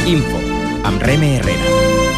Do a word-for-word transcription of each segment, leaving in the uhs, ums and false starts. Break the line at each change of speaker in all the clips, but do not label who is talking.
Info, amb Reme Herrera.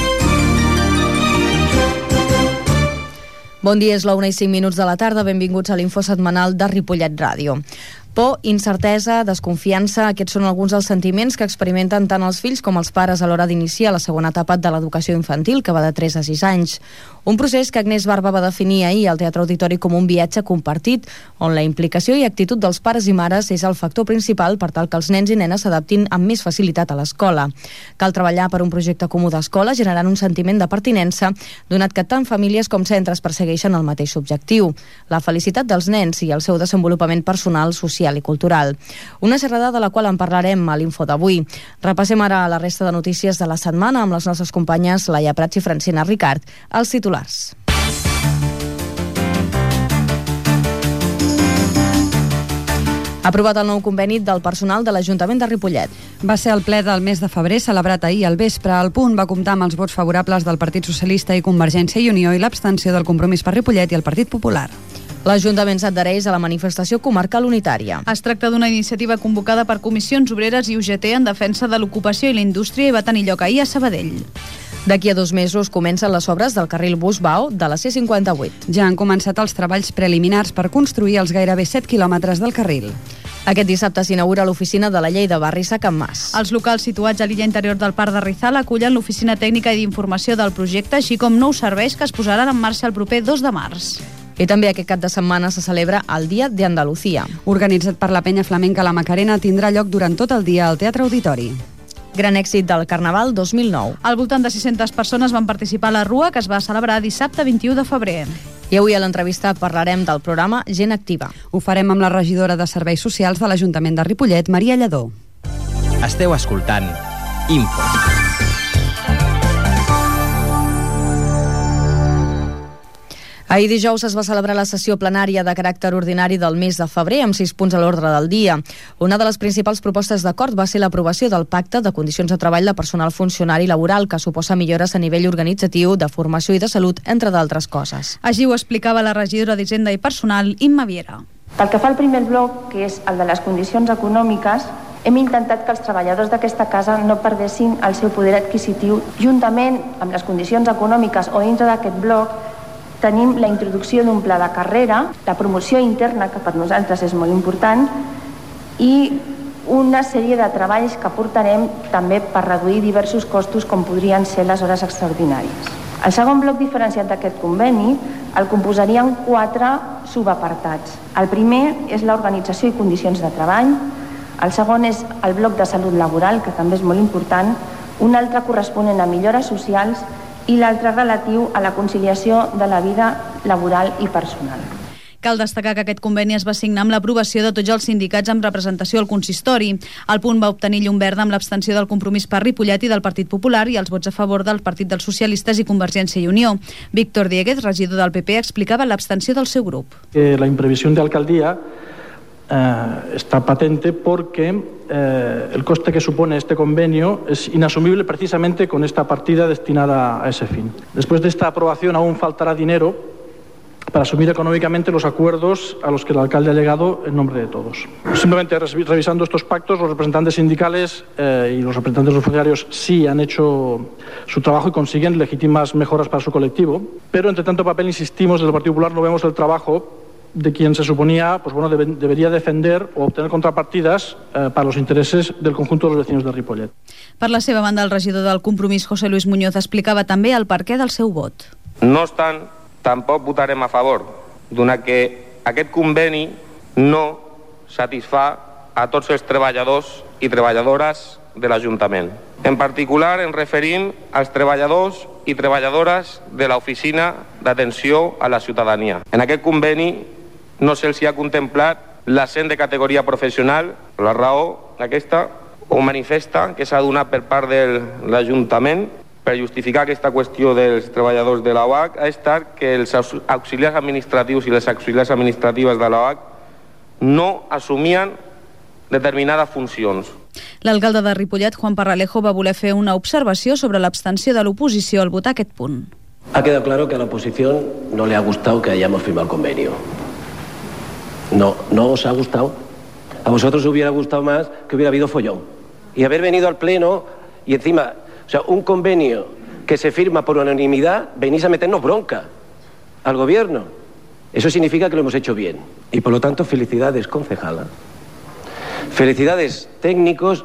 Bon dia, és la una i cinc minuts de la tarda. Benvinguts a l'Info setmanal de Ripollet Ràdio. Por, incertesa, desconfiança, aquests són alguns dels sentiments que experimenten tant els fills com els pares a l'hora d'iniciar la segona etapa de l'educació infantil, que va de tres a sis anys. Un procés que Agnès Barba va definir ahir al Teatre Auditori com un viatge compartit, on la implicació i actitud dels pares i mares és el factor principal per tal que els nens i nenes s'adaptin amb més facilitat a l'escola. Cal treballar per un projecte comú d'escola, generant un sentiment de pertinença, donat que tant famílies com centres persegueixen el mateix objectiu, la felicitat dels nens i el seu desenvolupament personal, social i cultural. Una xerrada de la qual en parlarem a l'Info d'avui. Repassem ara la resta de notícies de la setmana amb les nostres companyes Laia Prats i Francina Ricard. Els titulars. Aprovat el nou conveni del personal de l'Ajuntament de Ripollet.
Va ser el ple del mes de febrer, celebrat ahir al vespre. El punt va comptar amb els vots favorables del Partit Socialista i Convergència i Unió i l'abstenció del Compromís per Ripollet i el Partit Popular.
L'Ajuntament s'adhereix a la manifestació comarcal unitària.
Es tracta d'una iniciativa convocada per comissions obreres i U G T en defensa de l'ocupació i la indústria i va tenir lloc ahir a Sabadell.
D'aquí a dos mesos comencen les obres del carril Bus-Vao de la C cinquanta-vuit.
Ja han començat els treballs preliminars per construir els gairebé set quilòmetres del carril.
Aquest dissabte s'inaugura l'oficina de la llei de barris a Can Mas.
Els locals situats a l'illa interior del Parc de Rizal acullen l'oficina tècnica i d'informació del projecte, així com nous serveis que es posaran en marxa el proper dos de març.
I també aquest cap de setmana se celebra el Dia de Andalucía.
Organitzat per la penya flamenca La Macarena, tindrà lloc durant tot el dia al Teatre Auditori.
Gran èxit del Carnaval dos mil nou.
Al voltant de sis-centes persones van participar a la Rua, que es va celebrar dissabte vint-i-u de febrer.
I avui a l'entrevista parlarem del programa Gent Activa.
Ho farem amb la regidora de Serveis Socials de l'Ajuntament de Ripollet, Maria Lledó.
Esteu escoltant Info.
Ahir dijous es va celebrar la sessió plenària de caràcter ordinari del mes de febrer amb sis punts a l'ordre del dia. Una de les principals propostes d'acord va ser l'aprovació del Pacte de Condicions de Treball de Personal Funcionari Laboral, que suposa millores a nivell organitzatiu, de formació i de salut, entre d'altres coses.
Així ho explicava la regidora d'Hisenda i Personal, Imma Viera.
Pel que fa al primer bloc, que és el de les condicions econòmiques, hem intentat que els treballadors d'aquesta casa no perdessin el seu poder adquisitiu. Juntament amb les condicions econòmiques o dintre d'aquest bloc, tenim la introducció d'un pla de carrera, la promoció interna, que per nosaltres és molt important, i una sèrie de treballs que portarem també per reduir diversos costos com podrien ser les hores extraordinàries. El segon bloc diferenciat d'aquest conveni el composarien quatre subapartats. El primer és l'organització i condicions de treball, el segon és el bloc de salut laboral, que també és molt important, un altre corresponent a millores socials i l'altre relatiu a la conciliació de la vida laboral i personal.
Cal destacar que aquest conveni es va signar amb l'aprovació de tots els sindicats amb representació al consistori. El punt va obtenir llum verda amb l'abstenció del Compromís per Ripollet i del Partit Popular i els vots a favor del Partit dels Socialistes i Convergència i Unió. Víctor Dieguez, regidor del P P, explicava l'abstenció del seu grup.
Eh, la imprevisión de alcaldía eh, está patente porque eh, el coste que supone este convenio es inasumible precisamente con esta partida destinada a ese fin. Después de esta aprobación aún faltará dinero para asumir económicamente los acuerdos a los que el alcalde ha llegado en nombre de todos. Simplemente revisando estos pactos, los representantes sindicales eh, y los representantes de los funcionarios sí han hecho su trabajo y consiguen legítimas mejoras para su colectivo, pero entre tanto papel, insistimos, desde el Partido Popular no vemos el trabajo de quien se suponía pues bueno, debe, debería defender o obtener contrapartidas eh, para los intereses del conjunto de los vecinos de Ripollet.
Per la seva banda, el regidor del Compromís, José Luis Muñoz, explicava també el perquè del seu vot.
No obstant, tampoc votarem a favor, donat que aquest conveni no satisfà a tots els treballadors i treballadores de l'Ajuntament. En particular, ens referim als treballadors i treballadores de l'Oficina d'Atenció a la Ciutadania. En aquest conveni no se'ls ha contemplat l'ascens de categoria professional. La raó aquesta o manifesta que s'ha donat per part de l'Ajuntament per justificar aquesta qüestió dels treballadors de l'A O H ha estat que els auxiliars administratius i les auxiliars administratives de l'A O H no assumien determinades funcions.
L'alcalde de Ripollet, Juan Parralejo, va voler fer una observació sobre l'abstenció de l'oposició al votar aquest punt.
Ha quedado claro que a la oposición no le ha gustado que hayamos firmado el convenio. No, no os ha gustado. A vosotros os hubiera gustado más que hubiera habido follón. Y haber venido al pleno y encima, o sea, un convenio que se firma por unanimidad, venís a meternos bronca al gobierno. Eso significa que lo hemos hecho bien. Y por lo tanto, felicidades, concejala. Felicidades, técnicos,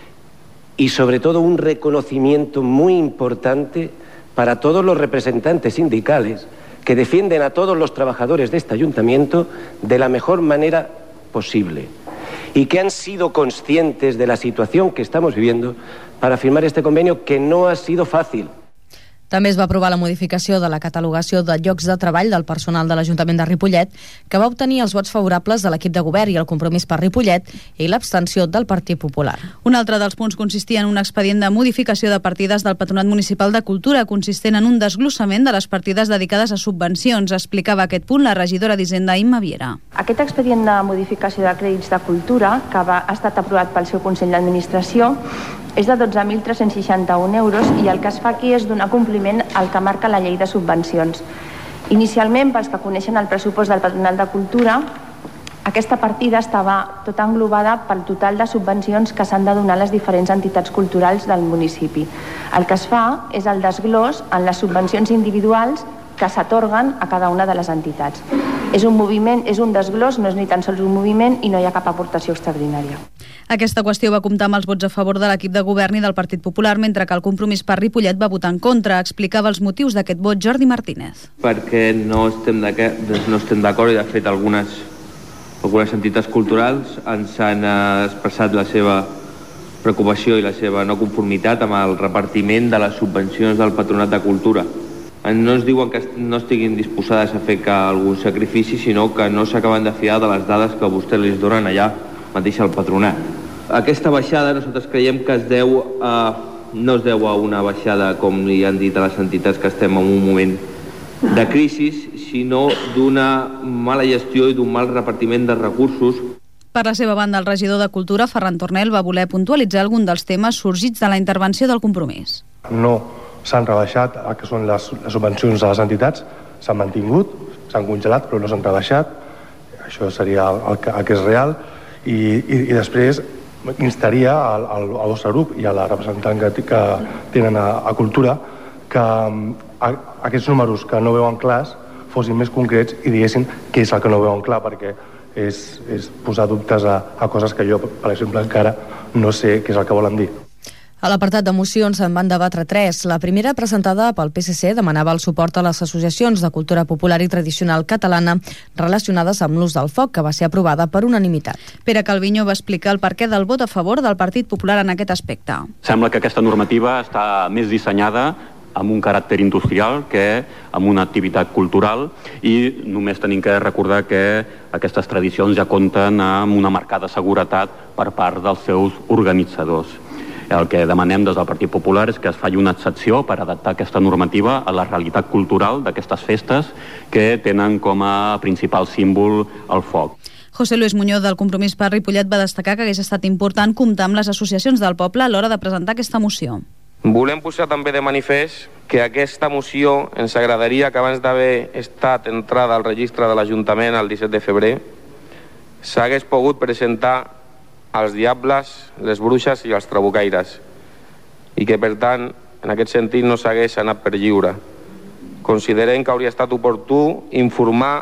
y sobre todo un reconocimiento muy importante para todos los representantes sindicales que defienden a todos los trabajadores de este ayuntamiento de la mejor manera posible y que han sido conscientes de la situación que estamos viviendo para firmar este convenio, que no ha sido fácil.
També es va aprovar la modificació de la catalogació de llocs de treball del personal de l'Ajuntament de Ripollet, que va obtenir els vots favorables de l'equip de govern i el Compromís per Ripollet i l'abstenció del Partit Popular.
Un altre dels punts consistia en un expedient de modificació de partides del Patronat Municipal de Cultura, consistent en un desglossament de les partides dedicades a subvencions. Explicava aquest punt la regidora d'Hisenda, Imma Viera.
Aquest expedient de modificació de crèdits de cultura, que va, ha estat aprovat pel seu Consell d'Administració, és de dotze mil tres-cents seixanta-un euros i el que es fa aquí és donar compliment al que marca la llei de subvencions. Inicialment, pels que coneixen el pressupost del Patronat de Cultura, aquesta partida estava tota englobada pel total de subvencions que s'han de donar a les diferents entitats culturals del municipi. El que es fa és el desglòs en les subvencions individuals que s'atorguen a cada una de les entitats. És un moviment, és un desglòs, no és ni tan sols un moviment i no hi ha cap aportació extraordinària.
Aquesta qüestió va comptar amb els vots a favor de l'equip de govern i del Partit Popular, mentre que el Compromís per Ripollet va votar en contra. Explicava els motius d'aquest vot Jordi Martínez.
Perquè no estem no estem d'acord i, de fet, algunes, algunes entitats culturals ens han expressat la seva preocupació i la seva no conformitat amb el repartiment de les subvencions del Patronat de Cultura. No ens diuen que no estiguin disposades a fer algun sacrifici, sinó que no s'acaben de fiar de les dades que vostès les donen allà mateix al patronat. Aquesta baixada nosaltres creiem que es deu a, no es deu a una baixada, com li han dit a les entitats, que estem en un moment de crisi, sinó d'una mala gestió i d'un mal repartiment de recursos.
Per la seva banda, el regidor de Cultura, Ferran Tornel, va voler puntualitzar algun dels temes sorgits de la intervenció del Compromís.
No s'han rebaixat el que són les, les subvencions a les entitats, s'han mantingut, s'han congelat, però no s'han rebaixat. Això seria el, el, el que és real. I, i, i després instaria al, al, al vostre grup i a la representant que, que tenen a, a Cultura que a, aquests números que no veuen clars fossin més concrets i diguessin què és el que no veuen clar, perquè és, és posar dubtes a, a coses que jo, per exemple, encara no sé què és el que volen dir.
A l'apartat de mocions en van debatre tres. La primera, presentada pel P S C, demanava el suport a les associacions de cultura popular i tradicional catalana relacionades amb l'ús del foc, que va ser aprovada per unanimitat.
Pere Calviño va explicar el perquè del vot a favor del Partit Popular en aquest aspecte.
Sembla que aquesta normativa està més dissenyada amb un caràcter industrial que amb una activitat cultural, i només tenim que recordar que aquestes tradicions ja compten amb una marcada seguretat per part dels seus organitzadors. El que demanem des del Partit Popular és que es faci una excepció per adaptar aquesta normativa a la realitat cultural d'aquestes festes que tenen com a principal símbol el foc.
José Luis Muñoz, del Compromís per Ripollet, va destacar que hagués estat important comptar amb les associacions del poble a l'hora de presentar aquesta moció.
Volem posar també de manifest que aquesta moció ens agradaria que abans d'haver estat entrada al registre de l'Ajuntament el disset de febrer s'hagués pogut presentar als diables, les bruixes i els trabucaires, i que per tant en aquest sentit no s'hagués anat per lliure. Considerem que hauria estat oportú informar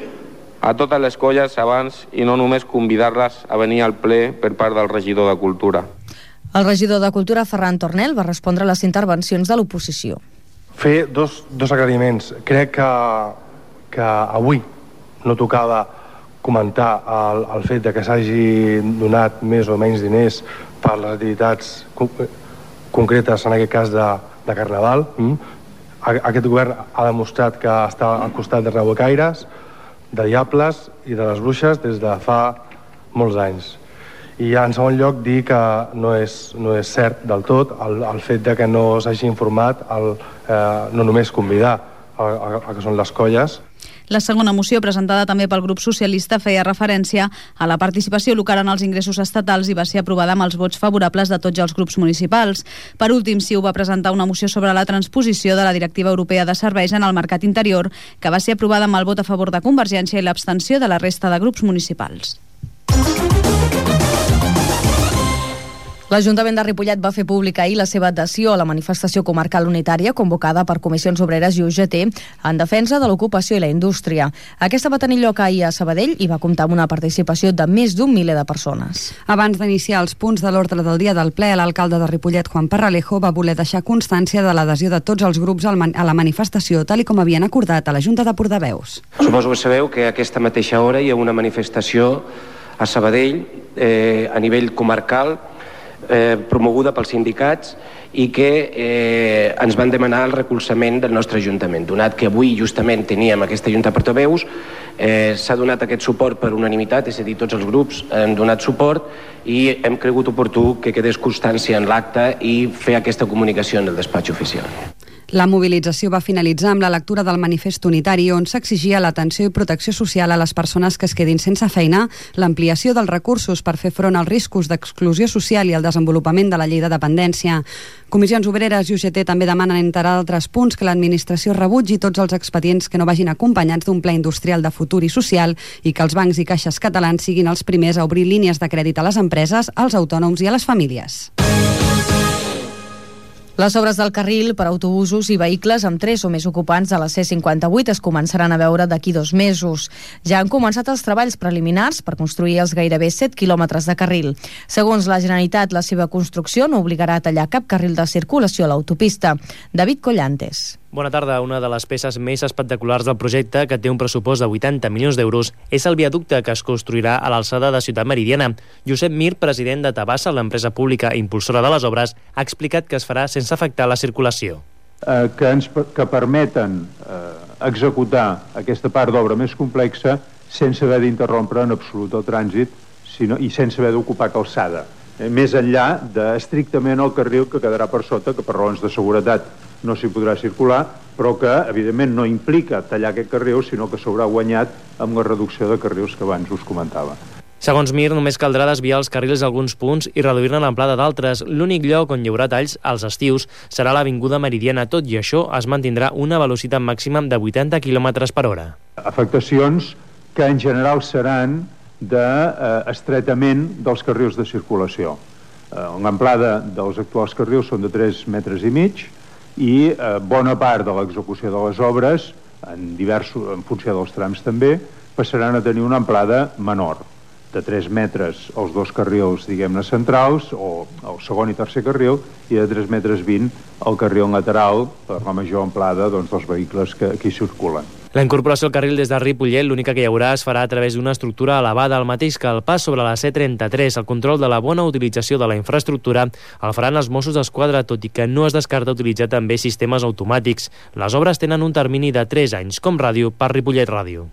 a totes les colles abans i no només convidar-les a venir al ple per part del regidor de Cultura.
El regidor de Cultura, Ferran Tornel, va respondre a les intervencions de l'oposició.
Fer dos, dos aclariments. Crec que, que avui no tocava comentar el, el fet de que s'hagi donat més o menys diners per les activitats concretes, en aquest cas de, de Carnaval. Mm? Aquest govern ha demostrat que està al costat de trabucaires, de diables i de les bruixes des de fa molts anys. I en segon lloc dir que no és, no és cert del tot el, el fet de que no s'hagi informat, el, eh, no només convidar a, a, a que són les colles.
La segona moció, presentada també pel grup socialista, feia referència a la participació local en els ingressos estatals i va ser aprovada amb els vots favorables de tots els grups municipals. Per últim, CiU va presentar una moció sobre la transposició de la Directiva Europea de Serveis en el mercat interior, que va ser aprovada amb el vot a favor de Convergència i l'abstenció de la resta de grups municipals.
L'Ajuntament de Ripollet va fer pública ahir la seva adhesió a la manifestació comarcal unitària convocada per Comissions Obreres i U G T en defensa de l'ocupació i la indústria. Aquesta va tenir lloc ahir a Sabadell i va comptar amb una participació de més d'un miler de persones.
Abans d'iniciar els punts de l'ordre del dia del ple, l'alcalde de Ripollet, Juan Parralejo, va voler deixar constància de l'adhesió de tots els grups a la manifestació, tal i com havien acordat a la Junta de Portaveus.
Suposo que sabeu que a aquesta mateixa hora hi ha una manifestació a Sabadell eh, a nivell comarcal Eh, promoguda pels sindicats i que eh, ens van demanar el recolzament del nostre Ajuntament. Donat que avui justament teníem aquesta Junta de Portaveus, eh, s'ha donat aquest suport per unanimitat, és a dir, tots els grups han donat suport i hem cregut oportú que quedés constància en l'acte i fer aquesta comunicació en el despatx oficial.
La mobilització va finalitzar amb la lectura del manifest unitari on s'exigia l'atenció i protecció social a les persones que es quedin sense feina, l'ampliació dels recursos per fer front als riscos d'exclusió social i el desenvolupament de la llei de dependència. Comissions Obreres i U G T també demanen, entre altres punts, que l'administració rebutgi tots els expedients que no vagin acompanyats d'un pla industrial de futur i social i que els bancs i caixes catalans siguin els primers a obrir línies de crèdit a les empreses, als autònoms i a les famílies.
Les obres del carril per a autobusos i vehicles amb tres o més ocupants de la C cinquanta-vuit es començaran a veure d'aquí dos mesos. Ja han començat els treballs preliminars per construir els gairebé set quilòmetres de carril. Segons la Generalitat, la seva construcció no obligarà a tallar cap carril de circulació a l'autopista. David Collantes.
Bona tarda. Una de les peces més espectaculars del projecte, que té un pressupost de vuitanta milions d'euros, és el viaducte que es construirà a l'alçada de Ciutat Meridiana. Josep Mir, president de Tabasa, l'empresa pública impulsora de les obres, ha explicat que es farà sense afectar la circulació.
Eh, que, ens, que permeten eh, executar aquesta part d'obra més complexa sense haver d'interrompre en absolut el trànsit sinó, i sense haver d'ocupar calçada. Eh, més enllà d'estrictament el carril que quedarà per sota, que per raons de seguretat no s'hi podrà circular, però que, evidentment, no implica tallar aquest carril, sinó que s'haurà guanyat amb la reducció de carrils que abans us comentava.
Segons Mir, només caldrà desviar els carrils a alguns punts i reduir-ne l'amplada d'altres. L'únic lloc on hi haurà talls, als estius, serà l'Avinguda Meridiana. Tot i això, es mantindrà una velocitat màxima de vuitanta quilòmetres per hora.
Afectacions que, en general, seran d'estretament dels carrils de circulació. L'amplada dels actuals carrils són de tres metres i mig, i eh, bona part de l'execució de les obres, en, diversos, en funció dels trams també, passaran a tenir una amplada menor, de tres metres els dos carrils, diguem-ne, centrals, o el segon i tercer carril, i de tres metres vint el carril lateral, per la major amplada doncs, dels vehicles que aquí circulen.
La incorporació al carril des de Ripollet, l'única que hi haurà, es farà a través d'una estructura elevada, el mateix que el pas sobre la C trenta-tres. El control de la bona utilització de la infraestructura el faran els Mossos d'Esquadra, tot i que no es descarta utilitzar també sistemes automàtics. Les obres tenen un termini de tres anys, com ràdio per Ripollet Ràdio.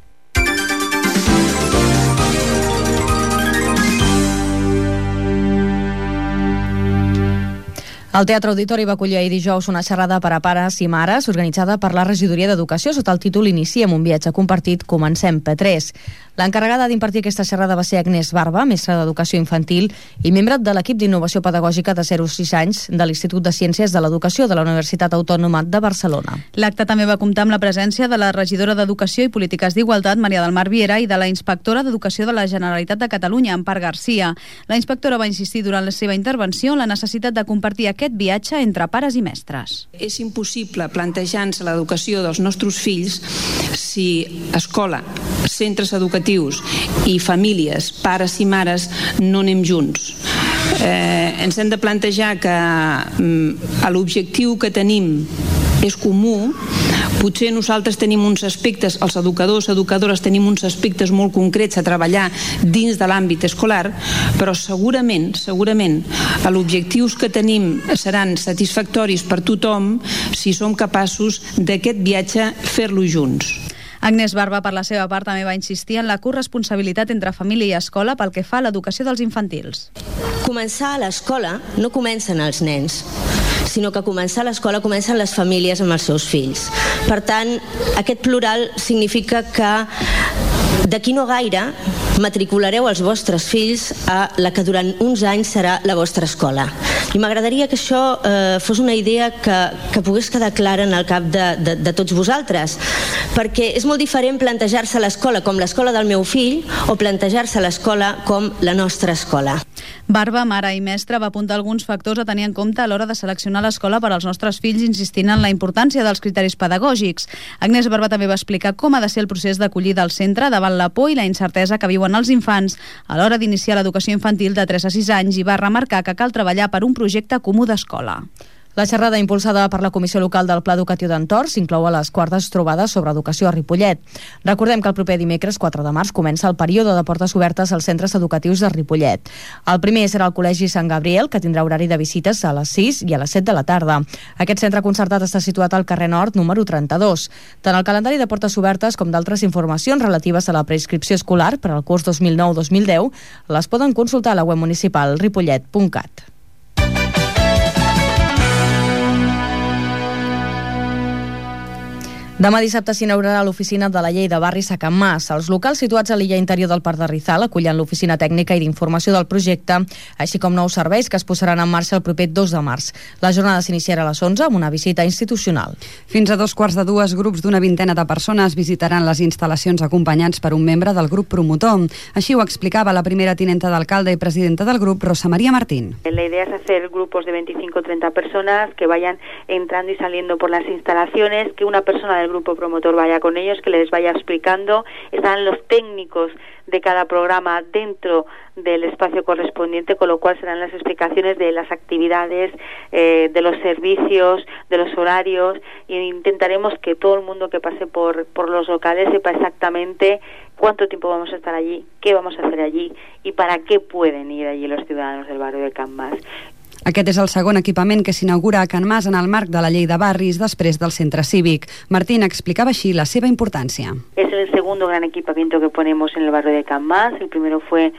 El Teatre Auditori va acollir ahir dijous una xerrada per a pares i mares organitzada per la Regidoria d'Educació sota el títol Iniciem un viatge compartit, comencem P tres. L'encarregada d'impartir aquesta xerrada va ser Agnès Barba, mestra d'Educació Infantil i membre de l'equip d'Innovació Pedagògica de zero a sis anys de l'Institut de Ciències de l'Educació de la Universitat Autònoma de Barcelona.
L'acte també va comptar amb la presència de la regidora d'Educació i Polítiques d'Igualtat, Maria del Mar Viera, i de la inspectora d'Educació de la Generalitat de Catalunya, Empar Garcia. La inspectora va insistir durant la seva intervenció en la necessitat de compartir aquest viatge entre pares i mestres.
És impossible plantejar-nos l'educació dels nostres fills si escola, centres educatius i famílies, pares i mares, no anem junts. Eh, ens hem de plantejar que mm, l'objectiu que tenim és comú. Potser nosaltres tenim uns aspectes, els educadors, educadores, tenim uns aspectes molt concrets a treballar dins de l'àmbit escolar, però segurament, segurament, els objectius que tenim seran satisfactoris per tothom si som capaços d'aquest viatge fer-lo junts.
Agnès Barba, per la seva part, també va insistir en la corresponsabilitat entre família i escola pel que fa a l'educació dels infantils.
Començar a l'escola no comencen els nens, sinó que començar a l'escola comencen les famílies amb els seus fills. Per tant, aquest plural significa que d'aquí no gaire matriculareu els vostres fills a la que durant uns anys serà la vostra escola. I m'agradaria que això eh, fos una idea que, que pogués quedar clara en el cap de, de, de tots vosaltres, perquè és molt diferent plantejar-se l'escola com l'escola del meu fill o plantejar-se l'escola com la nostra escola.
Barba, mare i mestre, va apuntar alguns factors a tenir en compte a l'hora de seleccionar l'escola per als nostres fills, insistint en la importància dels criteris pedagògics. Agnès Barba també va explicar com ha de ser el procés d'acollida al centre davant la por i la incertesa que viuen els infants a l'hora d'iniciar l'educació infantil de tres a sis anys i va remarcar que cal treballar per un projecte comú d'escola.
La xerrada impulsada per la Comissió Local del Pla Educatiu d'Entorn s'inclou a les quartes trobades sobre educació a Ripollet. Recordem que el proper dimecres quatre de març comença el període de portes obertes als centres educatius de Ripollet. El primer serà el Col·legi Sant Gabriel, que tindrà horari de visites a les sis i a les set de la tarda. Aquest centre concertat està situat al carrer Nord, número trenta-dos. Tant el calendari de portes obertes com d'altres informacions relatives a la preinscripció escolar per al curs dos mil nou dos mil deu les poden consultar a la web municipal ripollet punt cat. Demà dissabte s'inaugurarà l'oficina de la Llei de Barris a Can Mas. Els locals situats a l'illa interior del Parc de Rizal acullen l'oficina tècnica i d'informació del projecte, així com nous serveis que es posaran en marxa el proper dos de març. La jornada s'iniciarà a les onze amb una visita institucional.
Fins a dos quarts de dues, grups d'una vintena de persones visitaran les instal·lacions acompanyats per un membre del grup promotor. Així ho explicava la primera tinenta d'alcalde i presidenta del grup, Rosa María Martín.
La idea es hacer grupos de veinticinco o treinta personas que vayan entrando y saliendo por las instalaciones, que una persona del grupo promotor vaya con ellos, que les vaya explicando. Están los técnicos de cada programa dentro del espacio correspondiente, con lo cual serán las explicaciones de las actividades, eh, de los servicios, de los horarios, e intentaremos que todo el mundo que pase por, por los locales sepa exactamente cuánto tiempo vamos a estar allí, qué vamos a hacer allí y para qué pueden ir allí los ciudadanos del barrio de Can Mas.
Aquest és el segon equipament que s'inaugura a Can Mas en el marc de la Llei de Barris després del centre cívic. Martín explicaba així la seva importància.
Es el segundo gran equipamiento que ponemos en el barrio de Can Mas. El primero fue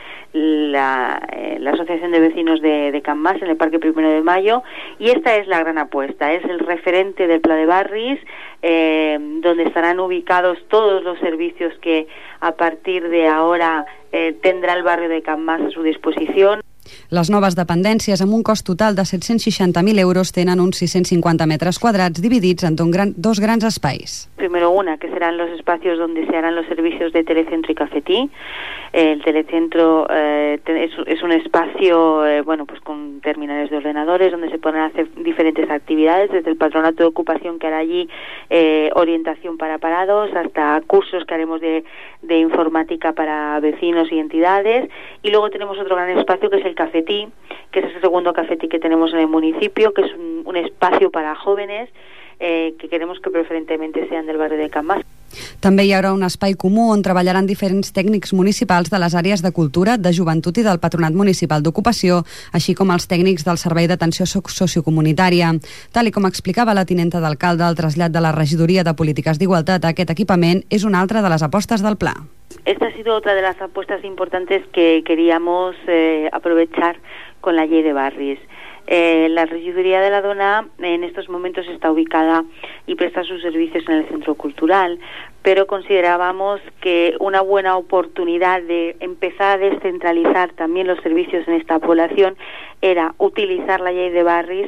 la, eh, la Asociación de Vecinos de, de Can Mas en el Parque Primero de Mayo, y esta es la gran apuesta. Es el referente del Pla de Barris, eh, donde estarán ubicados todos los servicios que a partir de ahora eh, tendrá el barrio de Can Mas a su disposición.
Les noves dependències, amb un cost total de set-cents seixanta mil euros, tenen uns sis-cents cinquanta metres quadrats dividits en dos, gran, dos grans espais.
Primero una, que serán los espacios donde se harán los servicios de telecentro y cafetí. El telecentro eh, es, es un espacio eh, bueno, pues con terminales de ordenadores donde se podrán hacer diferentes actividades, desde el patronato de ocupación que hará allí eh, orientación para parados, hasta cursos que haremos de, de informática para vecinos y entidades. Y luego tenemos otro gran espacio que es el cafetí, que es el segundo cafetí que tenemos en el municipio, que es un, un espacio para jóvenes eh, que queremos que preferentemente sean del barrio de Can Mas.
També hi haurà un espai comú on treballaran diferents tècnics municipals de les àrees de cultura, de joventut i del Patronat Municipal d'Ocupació, així com els tècnics del Servei d'Atenció Sociocomunitària. Tal i com explicava la tinenta d'alcalde, el trasllat de la Regidoria de Polítiques d'Igualtat a aquest equipament és una altra de les apostes del pla.
Esta ha sido otra de las apuestas importantes que queríamos eh, aprovechar con la Llei de Barris. Eh, la Regidoría de la Dona en estos momentos está ubicada y presta sus servicios en el Centro Cultural, pero considerábamos que una buena oportunidad de empezar a descentralizar también los servicios en esta población era utilizar la Llei de Barris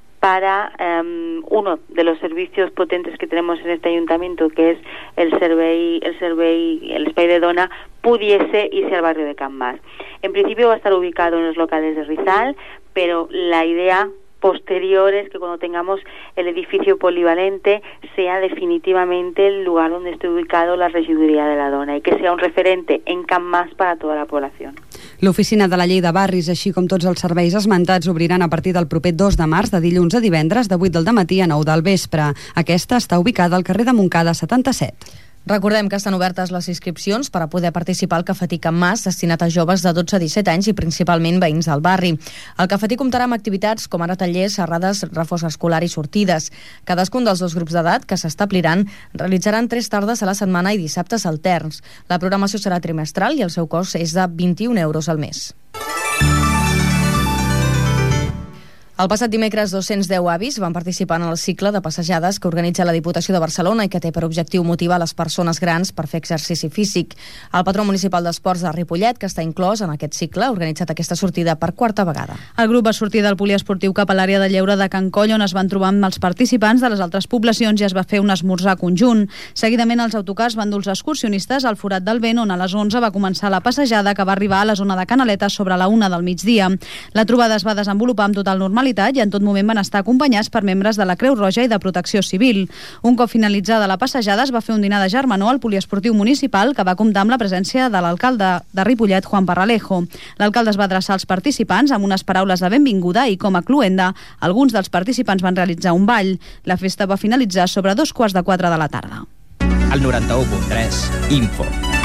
para um, uno de los servicios potentes que tenemos en este ayuntamiento, que es el servei, el servei, el espai de dona, pudiese irse al barrio de Can Mas. En principio va a estar ubicado en los locales de Rizal, pero la idea posterior es que cuando tengamos el edificio polivalente sea definitivamente el lugar donde esté ubicado la Regidoria de la Dona y que sea un referente en Can Mas para toda la población.
L'oficina de la Llei de Barris, així com tots els serveis esmentats, obriran a partir del proper dos de març, de dilluns a divendres, de vuit del dematí a nou del vespre. Aquesta està ubicada al carrer de Montcada setanta-set.
Recordem que estan obertes les inscripcions per a poder participar al Cafetí Can Mas, destinat a joves de dotze a disset anys i principalment veïns del barri. El cafetí comptarà amb activitats com ara tallers, xerrades, reforç escolar i sortides. Cadascun dels dos grups d'edat que s'establiran realitzaran tres tardes a la setmana i dissabtes alterns. La programació serà trimestral i el seu cost és de vint-i-un euros al mes. El passat dimecres, dos-cents deu avis van participar en el cicle de passejades que organitza la Diputació de Barcelona i que té per objectiu motivar les persones grans per fer exercici físic. El patró municipal d'esports de Ripollet, que està inclòs en aquest cicle, ha organitzat aquesta sortida per quarta vegada.
El grup va sortir del poliesportiu cap a l'àrea de lleure de Can Coll, on es van trobar amb els participants de les altres poblacions i es va fer un esmorzar conjunt. Seguidament, els autocars van dur els excursionistes al Forat del Vent, on a les onze va començar la passejada que va arribar a la zona de Canaleta sobre la una del migdia. La trobada es va desenvolupar amb total normalitat i en tot moment van estar acompanyats per membres de la Creu Roja i de Protecció Civil. Un cop finalitzada la passejada es va fer un dinar de germanor al poliesportiu municipal que va comptar amb la presència de l'alcalde de Ripollet, Juan Parralejo. L'alcalde es va adreçar als participants amb unes paraules de benvinguda i, com a cluenda, alguns dels participants van realitzar un ball. La festa va finalitzar sobre dos quarts de quatre de la tarda.
El noranta-u punt tres, Info.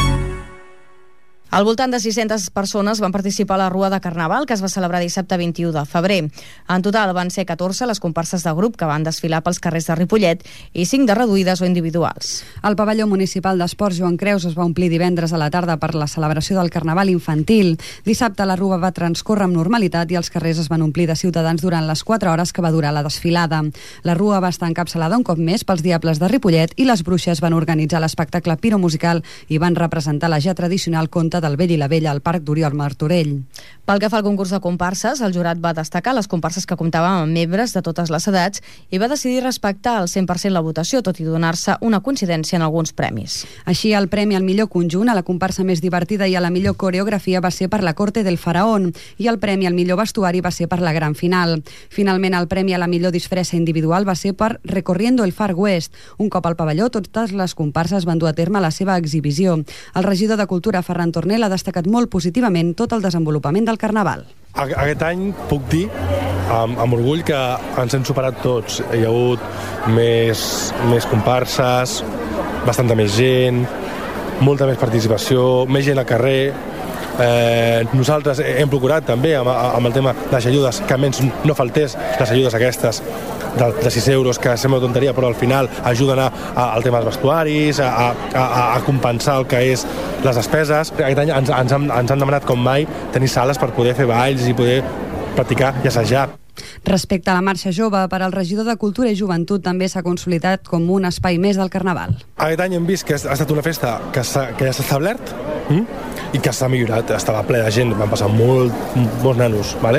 Al voltant de sis-centes persones van participar a la Rua de Carnaval, que es va celebrar dissabte vint-i-u de febrer. En total van ser catorze les comparses de grup que van desfilar pels carrers de Ripollet i cinc de reduïdes o individuals.
El pavelló municipal d'esports Joan Creus es va omplir divendres a la tarda per la celebració del Carnaval infantil. Dissabte la Rua va transcórrer amb normalitat i els carrers es van omplir de ciutadans durant les quatre hores que va durar la desfilada. La Rua va estar encapçalada un cop més pels Diables de Ripollet i les Bruixes van organitzar l'espectacle piromusical i van representar la ja tradicional conta del Vell i la Vella al Parc d'Oriol Martorell.
Pel que fa al concurs de comparses, el jurat va destacar les comparses que comptaven amb membres de totes les edats i va decidir respectar al cent per cent la votació, tot i donar-se una coincidència en alguns premis.
Així, el premi al millor conjunt, a la comparsa més divertida i a la millor coreografia va ser per la Corte del Faraón i el premi al millor vestuari va ser per la gran final. Finalment, el premi a la millor disfressa individual va ser per Recorriendo el Far West. Un cop al pavelló, totes les comparses van dur a terme la seva exhibició. El regidor de Cultura, Ferran Tornel, ha destacat molt positivament tot el desenvolupament del Carnaval.
Aquest any puc dir amb, amb orgull que ens hem superat tots. Hi ha hagut més, més comparses, bastanta més gent, molta més participació, més gent al carrer. Eh, nosaltres hem procurat també amb, amb el tema de les ajudes que menys no faltés, les ajudes aquestes de, de sis euros, que sembla tonteria però al final ajuden a, a, al tema dels vestuaris, a, a, a compensar el que és les despeses. Aquest any ens, ens, han, ens han demanat com mai tenir sales per poder fer balls i poder practicar i assajar.
Respecte a la marxa jove, per al regidor de Cultura i Joventut també s'ha consolidat com un espai més del Carnaval.
Aquest any hem vist que ha estat una festa que, que ja s'ha establert hm? i que s'ha millorat, estava ple de gent, van passar molt, molts nanos, ¿vale?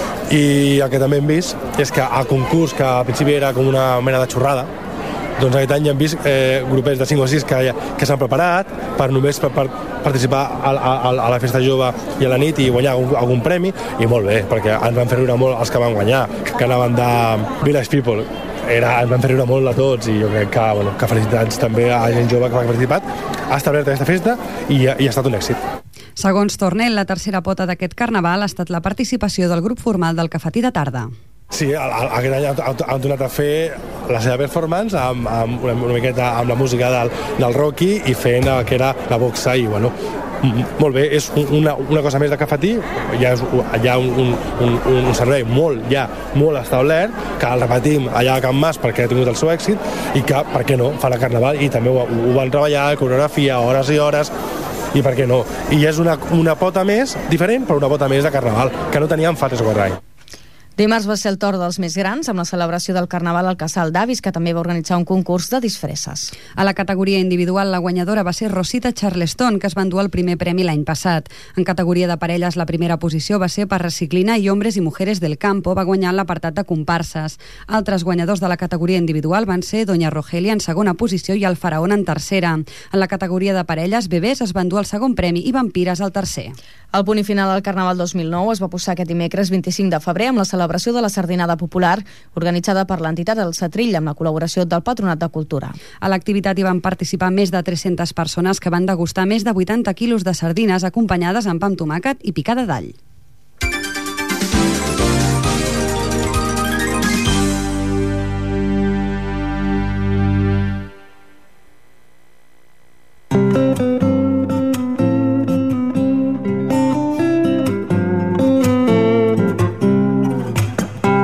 I el que també hem vist és que el concurs, que al principi era com una mena de xorrada, doncs aquest any ja hem vist eh, grupets de cinc o sis que, que s'han preparat per només per, per participar a, a, a la festa jove i a la nit i guanyar algun, algun premi, i molt bé, perquè ens van fer riure molt els que van guanyar, que anaven de Village People. Era, ens van fer riure molt a tots i jo crec que, bueno, que felicitats també a gent jove que ha participat. Ha establert aquesta festa i, i ha estat un èxit.
Segons Tornel, la tercera pota d'aquest Carnaval ha estat la participació del grup formal del Cafetí de Tarda.
Sí, aquest any han tornat a fer la seva performance amb, amb una, una miqueta amb la música del, del Rocky i fent el que era la boxa i, bueno, molt bé, és una, una cosa més de Cafetí, hi ha, hi ha un, un, un, un servei molt, ja, molt establert, que el repetim allà a Can Mas perquè ha tingut el seu èxit i que, per què no, fa la Carnaval i també ho, ho van treballar, coreografia, hores i hores, i per què no. I és una, una pota més diferent, però una pota més de Carnaval, que no teníem fa tres o quatre anys.
Dimarts va ser el torn dels més grans amb la celebració del Carnaval al Casal d'Avis, que també va organitzar un concurs de disfresses.
A la categoria individual, la guanyadora va ser Rosita Charleston, que es va endur el primer premi l'any passat. En categoria de parelles, la primera posició va ser per Reciclina i Hombres i Mujeres del Campo, va guanyar l'apartat de comparses. Altres guanyadors de la categoria individual van ser Doña Rogelia en segona posició i el Faraón en tercera. En la categoria de parelles, Bebès es va endur el segon premi i Vampires el tercer.
El punt i final del Carnaval dos mil nou es va posar aquest dimecres vint-i-cinc de febrer amb la celebració de la Sardinada Popular, organitzada per l'entitat El Setrill amb la col·laboració del Patronat de Cultura.
A l'activitat hi van participar més de tres-centes persones que van degustar més de vuitanta quilos de sardines acompanyades amb pa amb tomàquet i picada d'all.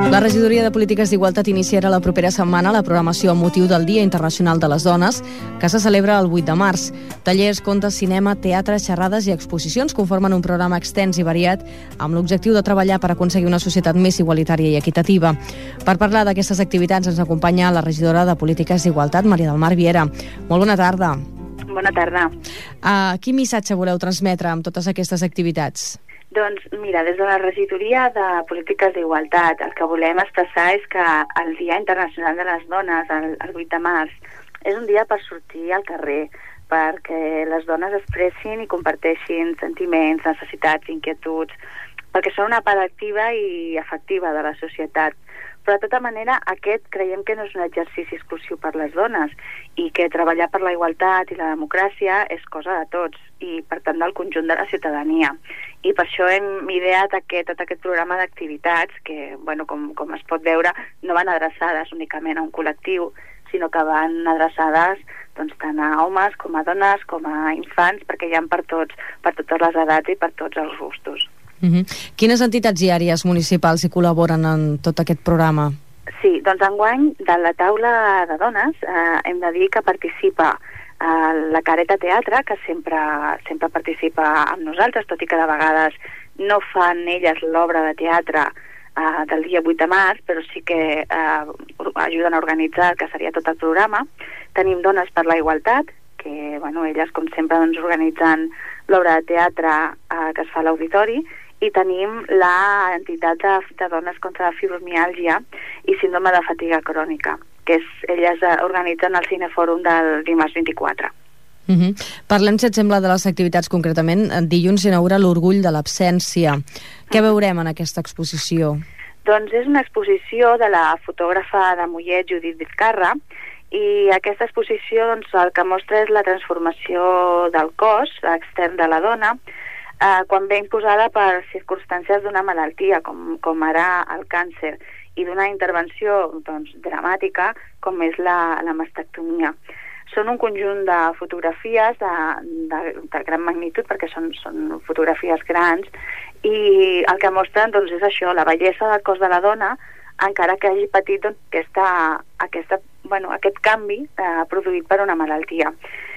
La Regidoria de Polítiques d'Igualtat iniciarà la propera setmana la programació amb motiu del Dia Internacional de les Dones, que se celebra el vuit de març. Tallers, contes, cinema, teatre, xerrades i exposicions conformen un programa extens i variat amb l'objectiu de treballar per aconseguir una societat més igualitària i equitativa. Per parlar d'aquestes activitats ens acompanya la regidora de Polítiques d'Igualtat, Maria del Mar Viera. Molt bona tarda.
Bona tarda.
Uh, quin missatge voleu transmetre amb totes aquestes activitats?
Doncs mira, des de la Regidoria de Polítiques d'Igualtat el que volem expressar és que el Dia Internacional de les Dones, el, el vuit de març, és un dia per sortir al carrer, perquè les dones expressin i comparteixin sentiments, necessitats, inquietuds, perquè són una part activa i efectiva de la societat. Però de tota manera aquest creiem que no és un exercici exclusiu per les dones i que treballar per la igualtat i la democràcia és cosa de tots i per tant del conjunt de la ciutadania. I per això hem ideat aquest, tot aquest programa d'activitats que, bueno, com, com es pot veure, no van adreçades únicament a un col·lectiu, sinó que van adreçades doncs, tant a homes com a dones com a infants, perquè hi ha per tots, per totes les edats i per tots els gustos.
Uh-huh. Quines entitats i àrees municipals hi col·laboren en tot aquest programa?
Sí, doncs enguany de la taula de dones eh, hem de dir que participa eh, la Careta Teatre, que sempre, sempre participa amb nosaltres, tot i que de vegades no fan elles l'obra de teatre eh, del dia vuit de març, però sí que eh, ajuden a organitzar el que seria tot el programa. Tenim Dones per la Igualtat, que bueno, elles com sempre doncs, organitzen l'obra de teatre eh, que es fa a l'auditori, i tenim l'entitat de, de dones contra la fibromiàlgia i síndrome de fatiga crònica, que és, elles organitzen el Cinefòrum del dimarts vint-i-quatre.
Uh-huh. Parlem, si et sembla, de les activitats concretament. Dilluns s'inaugura l'Orgull de l'Absència. Què veurem en aquesta exposició?
Doncs és una exposició de la fotògrafa de Mollet, Judit Vizcarra, i aquesta exposició doncs, el que mostra és la transformació del cos extern de la dona eh, quan ve imposada per circumstàncies d'una malaltia, com, com ara el càncer, i d'una intervenció doncs, dramàtica com és la, la mastectomia. Són un conjunt de fotografies de, de, de gran magnitud, perquè són, són fotografies grans, i el que mostren doncs, és això, la bellesa del cos de la dona, encara que hagi patit doncs, aquesta, aquesta, bueno, aquest canvi eh, produït per una malaltia.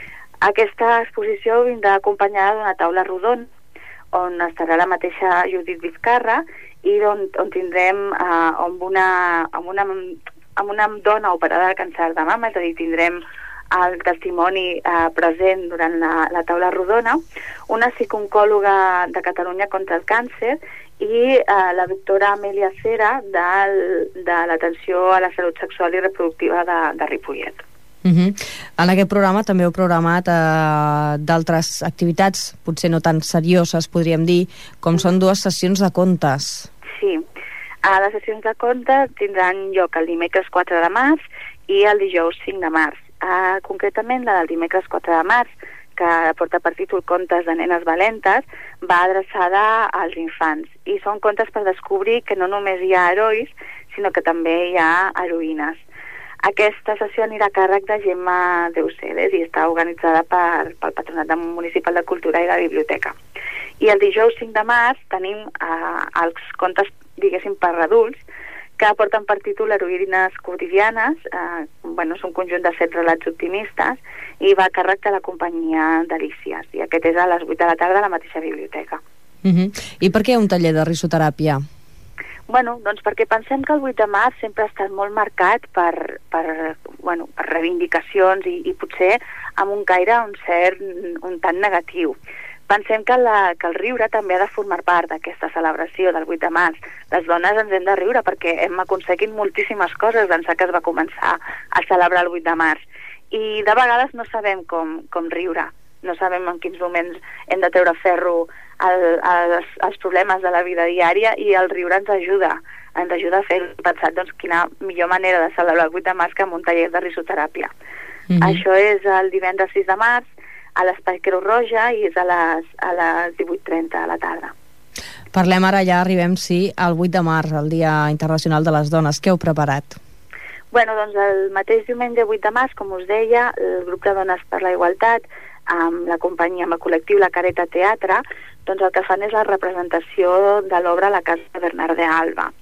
Aquesta exposició vindrà acompanyada d'una taula rodona, on estarà la mateixa Judit Vizcarra i on, on tindrem eh, amb, una, amb, una, amb una dona operada de càncer de mama, és a dir, tindrem el testimoni eh, present durant la, la taula rodona, una psicooncòloga de Catalunya contra el càncer i eh, la doctora Amèlia Cera del, de l'atenció a la salut sexual i reproductiva de, de Ripollet.
Uh-huh. En aquest programa també heu programat eh, d'altres activitats, potser no tan serioses, podríem dir, com són dues sessions de contes.
Sí, a les sessions de contes tindran lloc el dimecres quatre de març i el dijous cinc de març. Uh, concretament la del dimecres quatre de març, que porta per títol Contes de nenes valentes, va adreçada als infants i són contes per descobrir que no només hi ha herois, sinó que també hi ha heroïnes. Aquesta sessió anirà a càrrec de Gemma Deusedes i està organitzada per, pel Patronat Municipal de Cultura i la Biblioteca. I el dijous cinc de març tenim uh, els contes, diguéssim, per adults, que porten per títol Heroïnes quotidianes, eh, bueno, és un conjunt de set relats optimistes i va a càrrec de la companyia Delícies, i aquest és a les vuit de la tarda a la mateixa biblioteca.
Uh-huh. I per què un taller de risoteràpia?
Bueno, doncs perquè pensem que el vuit de març sempre ha estat molt marcat per, per, bueno, per reivindicacions i, i potser amb un caire un cert, un tant negatiu. Pensem que, la, que el riure també ha de formar part d'aquesta celebració del vuit de març. Les dones ens hem de riure perquè hem aconseguit moltíssimes coses d'ençà que es va començar a celebrar el vuit de març. I de vegades no sabem com, com riure, no sabem en quins moments hem de treure ferro al, als, als problemes de la vida diària, i el riure ens ajuda, ens ajuda a fer pensar doncs, quina millor manera de celebrar el vuit de març que amb un taller de risoteràpia. Mm-hmm. Això és el divendres sis de març, a l'Espai Creu Roja, i és a les, a les divuit trenta a la tarda.
Parlem ara, ja arribem, sí, al vuit de març, el Dia Internacional de les Dones. Què heu preparat?
Bueno, doncs el mateix diumenge vuit de març, com us deia, el grup de Dones per la Igualtat, amb la companyia, amb el col·lectiu La Careta Teatre, doncs el que fan és la representació de l'obra a la Casa de Bernardé Alba.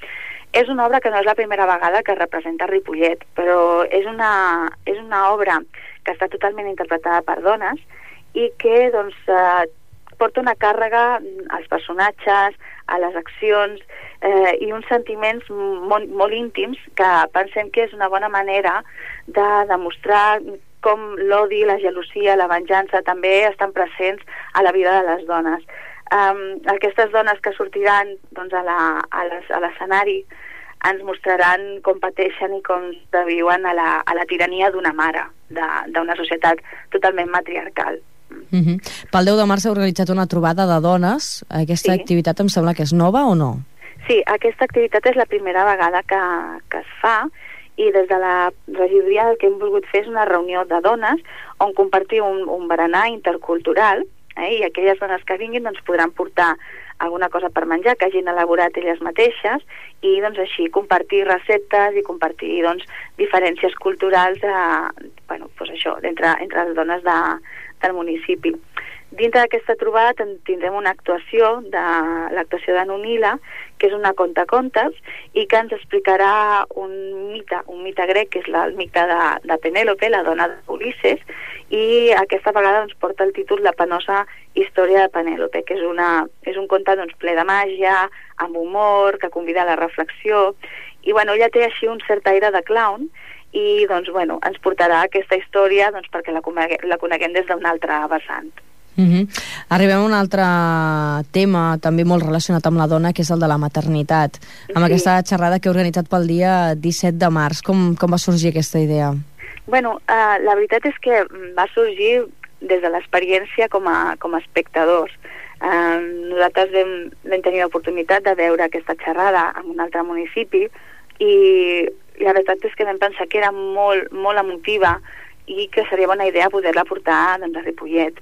És una obra que no és la primera vegada que representa Ripollet, però és una, és una obra que està totalment interpretada per dones i que doncs, eh, porta una càrrega als personatges, a les accions eh, i uns sentiments molt, molt íntims que pensem que és una bona manera de demostrar com l'odi, la gelosia, la venjança també estan presents a la vida de les dones. Um, aquestes dones que sortiran doncs, a l'escenari ens mostraran com pateixen i com viuen a la, a la tirania d'una mare, d'una societat totalment matriarcal.
Uh-huh. Pel deu de març s'ha organitzat una trobada de dones. Aquesta sí. activitat em sembla que és nova o no?
Sí, aquesta activitat és la primera vegada que, que es fa i des de la regidoria el que hem volgut fer és una reunió de dones on compartir un, un berenar intercultural eh, i aquelles dones que vinguin doncs, podran portar alguna cosa per menjar que hagin elaborat elles mateixes i doncs, així compartir receptes i compartir doncs, diferències culturals eh, bueno, doncs, això, entre, entre les dones de, del municipi. Dintre d'aquesta trobada tindrem una actuació, de l'actuació de Nunila, que és una contacontes i que ens explicarà un mite, un mite grec, que és el mite de, de Penèlope, la dona d'Ulisses, i aquesta vegada ens porta el títol La penosa història de Penèlope, que és, una, és un conte doncs, ple de màgia, amb humor, que convida a la reflexió, i bueno, ella té així un cert aire de clown, i doncs, bueno, ens portarà aquesta història doncs, perquè la coneguem, la coneguem des d'un altre vessant.
Uh-huh. Arribem a un altre tema també molt relacionat amb la dona, que és el de la maternitat, amb sí. aquesta xerrada que he organitzat pel dia disset de març. Com, com va sorgir aquesta idea?
Bueno, uh, la veritat és que va sorgir des de l'experiència com a, com a espectadors. Uh, nosaltres vam, vam tenir l'oportunitat de veure aquesta xerrada en un altre municipi i la veritat és que vam pensar que era molt, molt emotiva i que seria bona idea poder-la portar doncs, a Ripollet.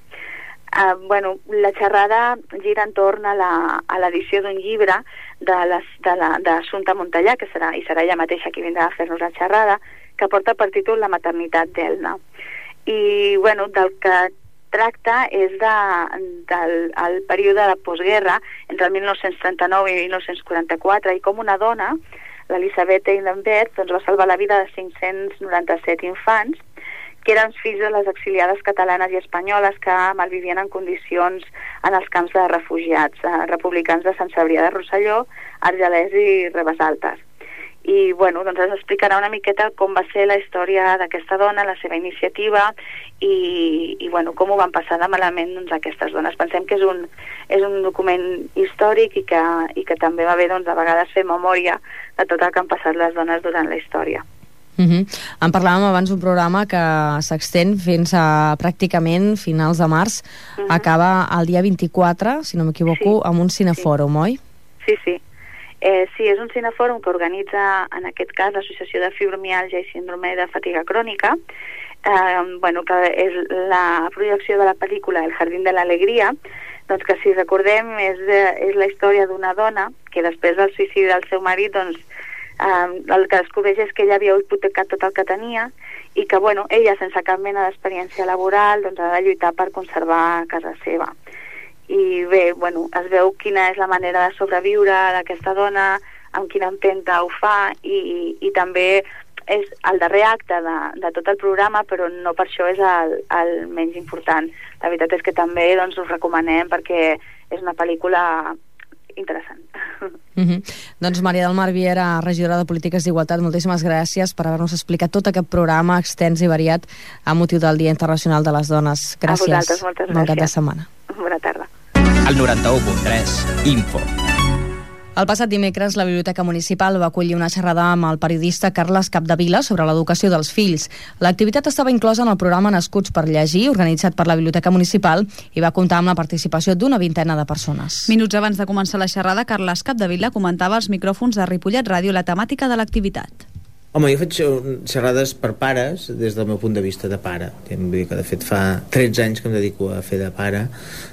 Uh, bueno, la xerrada gira entorn a l'edició d'un llibre d'Assumpta Montellà, que serà, i serà ella mateixa qui vindrà a fer-nos la xerrada, que porta per títol La maternitat d'Elna. I bueno, del que tracta és de, del el període de postguerra, entre el mil nou-cents trenta-nou i mil nou-cents quaranta-quatre, i com una dona, l'Elisabeth Eidenberg, doncs va salvar la vida de cinc-cents noranta-set infants, que eren fills de les exiliades catalanes i espanyoles que malvivien en condicions en els camps de refugiats eh, republicans de Sant Cebrià de Rosselló, Argelès i Ribes Altes. I bueno, doncs ens explicarà una miqueta com va ser la història d'aquesta dona, la seva iniciativa i, i bueno, com ho van passar de malament doncs, aquestes dones. Pensem que és un, és un document històric i que, i que també va bé doncs, a vegades fer memòria de tot el que han passat les dones durant la història.
Uh-huh. En parlàvem abans d'un programa que s'extén fins a pràcticament finals de març. Uh-huh. Acaba el dia vint-i-quatre, si no m'equivoco, sí. amb un cinefòrum, sí. oi?
Sí, sí. Eh, sí, és un cinefòrum que organitza, en aquest cas, l'Associació de Fibromiàlgia i Síndrome de Fatiga Crònica, eh, bueno, que és la projecció de la pel·lícula El jardín de l'alegria, doncs que si recordem és, és la història d'una dona que després del suïcidi del seu marit, doncs, Um, el que descobreix és que ella havia hipotecat tot el que tenia i que bueno, ella sense cap mena d'experiència laboral doncs, ha de lluitar per conservar casa seva i bé, bueno, es veu quina és la manera de sobreviure d'aquesta dona, amb quina empenta ho fa i, i, i també és el darrer acte de, de tot el programa, però no per això és el, el menys important. La veritat és que també doncs, us recomanem perquè és una pel·lícula interessant.
Uh-huh. Doncs Maria del Mar Viera, regidora de Polítiques d'Igualtat, moltíssimes gràcies per haver-nos explicat tot aquest programa extens i variat a motiu del Dia Internacional de les Dones. Gràcies.
A vosaltres, moltes gràcies.
Bon cap de setmana.
Bona tarda.
El noranta-u punt tres, Info.
El passat dimecres, la Biblioteca Municipal va acollir una xerrada amb el periodista Carles Capdevila sobre l'educació dels fills. L'activitat estava inclosa en el programa Nascuts per llegir, organitzat per la Biblioteca Municipal, i va comptar amb la participació d'una vintena de persones.
Minuts abans de començar la xerrada, Carles Capdevila comentava als micròfons de Ripollet Ràdio la temàtica de l'activitat.
Home, jo faig xerrades per pares des del meu punt de vista de pare. Vull dir que, de fet, fa tretze anys que em dedico a fer de pare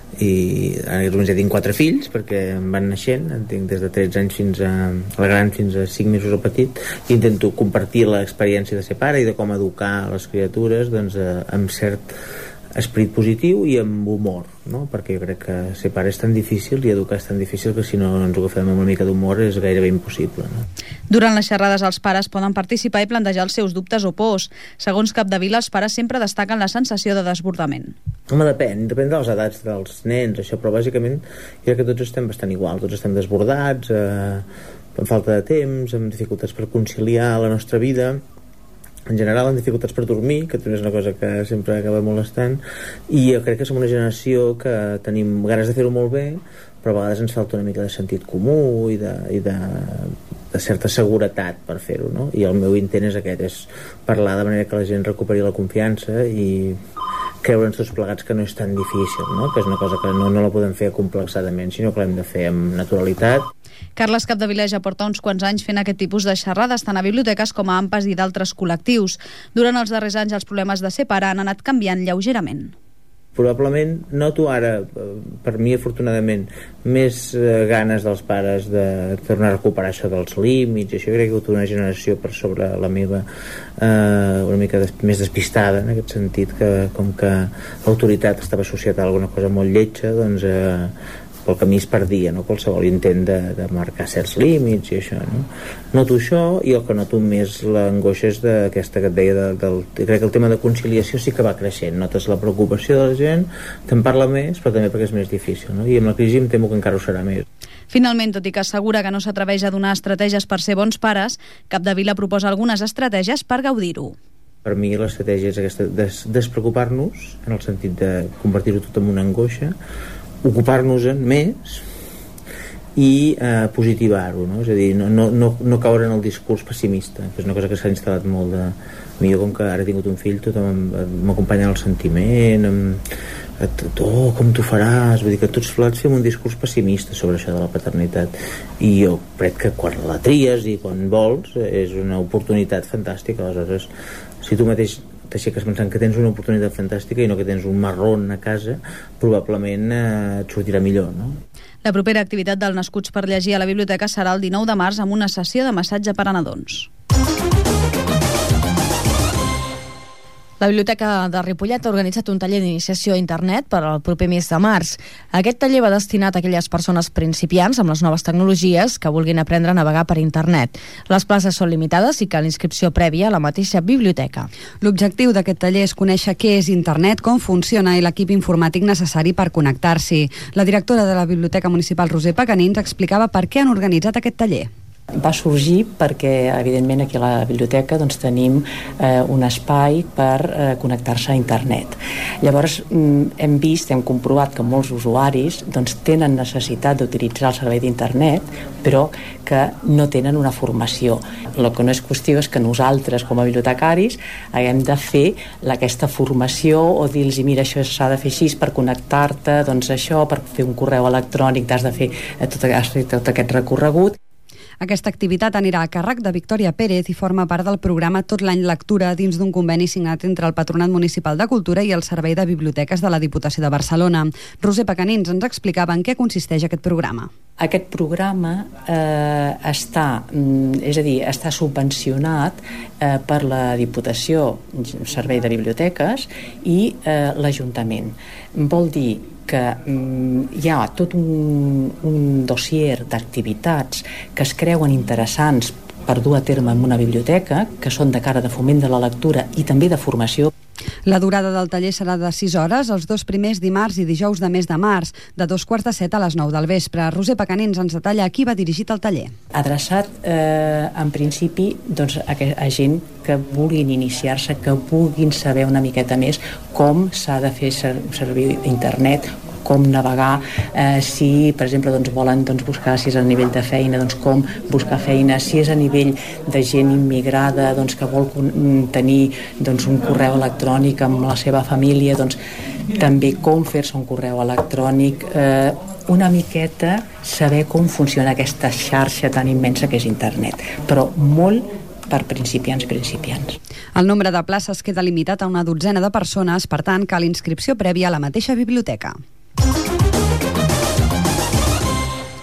i ara ja tinc quatre fills perquè em van naixent, en tinc des de tretze anys fins a el gran, fins a cinc mesos el petit, i intento compartir l'experiència de ser pare i de com educar les criatures doncs, amb cert esperit positiu i amb humor, no? Perquè jo crec que ser pare és tan difícil i educar és tan difícil que si no ens ho agafem amb una mica d'humor és gairebé impossible, no?
Durant les xerrades els pares poden participar i plantejar els seus dubtes o pors. Segons Capdevila, els pares sempre destaquen la sensació de desbordament.
Home, depèn, depèn de les edats dels nens, això, però bàsicament jo crec que tots estem bastant igual, tots estem desbordats, eh, amb falta de temps, amb dificultats per conciliar la nostra vida, en general amb dificultats per dormir, que també és una cosa que sempre acaba molestant, i jo crec que som una generació que tenim ganes de fer-ho molt bé, però a vegades ens falta una mica de sentit comú i de, i de, de certa seguretat per fer-ho, no? I el meu intent és aquest, és parlar de manera que la gent recuperi la confiança i creure'ns tots plegats que no és tan difícil, no? Que és una cosa que no, no la podem fer acomplexadament, sinó que l'hem de fer amb naturalitat.
Carles Capdevila ja porta uns quants anys fent aquest tipus de xerrades tant a biblioteques com a AMPAs i d'altres col·lectius. Durant els darrers anys els problemes de ser pare han anat canviant lleugerament.
Probablement noto ara, per mi afortunadament, més eh, ganes dels pares de tornar a recuperar això dels límits, i això crec que hi ha hagut una generació per sobre la meva eh, una mica des, més despistada en aquest sentit, que com que l'autoritat estava associada a alguna cosa molt lletja, doncs eh, pel camí es perdia, no? Qualsevol intent de, de marcar certs límits i això, no? Noto això, i el que noto més l'angoixa és d'aquesta que et deia de, del, crec que el tema de conciliació sí que va creixent, notes la preocupació de la gent, te'n parla més, però també perquè és més difícil, no? I amb la crisi em temo que encara ho serà més.
Finalment, tot i que assegura que no s'atreveix a donar estratègies per ser bons pares, Capdevila proposa algunes estratègies per gaudir-ho.
Per mi l'estratègia és aquesta, des, despreocupar-nos, en el sentit de convertir-ho tot en una angoixa, ocupar-nos-en més i eh, positivar-ho, no? És a dir, no, no, no, no caure en el discurs pessimista, que és una cosa que s'ha instal·lat molt de... Jo, com que ara he tingut un fill, tothom m'acompanya en el sentiment, amb... oh, com t'ho faràs, vull dir que tots flats fem un discurs pessimista sobre això de la paternitat, i jo crec que quan la tries i quan vols és una oportunitat fantàstica. Aleshores, si tu mateix t'aixeques pensant que tens una oportunitat fantàstica i no que tens un marrón a casa, probablement eh, et sortirà millor, no?
La propera activitat del Nascuts per Llegir a la biblioteca serà el dinou de març amb una sessió de massatge per a nadons.
La Biblioteca de Ripollet ha organitzat un taller d'iniciació a internet per al proper mes de març. Aquest taller va destinat a aquelles persones principiants amb les noves tecnologies que vulguin aprendre a navegar per internet. Les places són limitades i cal inscripció prèvia a la mateixa biblioteca.
L'objectiu d'aquest taller és conèixer què és internet, com funciona i l'equip informàtic necessari per connectar-s'hi. La directora de la Biblioteca Municipal, Roser Paganins, explicava per què han organitzat aquest taller.
Va sorgir perquè, evidentment, aquí a la biblioteca doncs, tenim eh, un espai per eh, connectar-se a internet. Llavors, mm, hem vist, hem comprovat que molts usuaris doncs, tenen necessitat d'utilitzar el servei d'internet, però que no tenen una formació. El que no és qüestió és que nosaltres, com a bibliotecaris, haguem de fer aquesta formació o dir-los, mira, això s'ha de fer així per connectar-te, doncs això, per fer un correu electrònic t'has de fer tot, tot aquest recorregut.
Aquesta activitat anirà a càrrec de Victòria Pérez i forma part del programa Tot l'any lectura dins d'un conveni signat entre el Patronat Municipal de Cultura i el Servei de Biblioteques de la Diputació de Barcelona. Roser Paganins ens explicava en què consisteix aquest programa.
Aquest programa eh, està, és a dir, està subvencionat eh, per la Diputació, Servei de Biblioteques i eh, l'Ajuntament. Vol dir que mm, hi ha tot un, un dossier d'activitats que es creuen interessants per dur a terme en una biblioteca, que són de cara de foment de la lectura i també de formació.
La durada del taller serà de sis hores, els dos primers dimarts i dijous de mes de març, de dos quarts de set a les nou del vespre. Roser Paganins ens detalla a qui va dirigit el taller.
Adreçat, eh, en principi, doncs, a, a gent que vulguin iniciar-se, que vulguin saber una miqueta més com s'ha de fer servir internet, com navegar, eh, si per exemple doncs, volen doncs, buscar, si és a nivell de feina, doncs com buscar feina, si és a nivell de gent immigrada doncs, que vol tenir doncs, un correu electrònic amb la seva família, doncs també com fer-se un correu electrònic, eh, una miqueta saber com funciona aquesta xarxa tan immensa que és internet, però molt per principiants principiants.
El nombre de places queda limitat a una dotzena de persones, per tant cal inscripció prèvia a la mateixa biblioteca.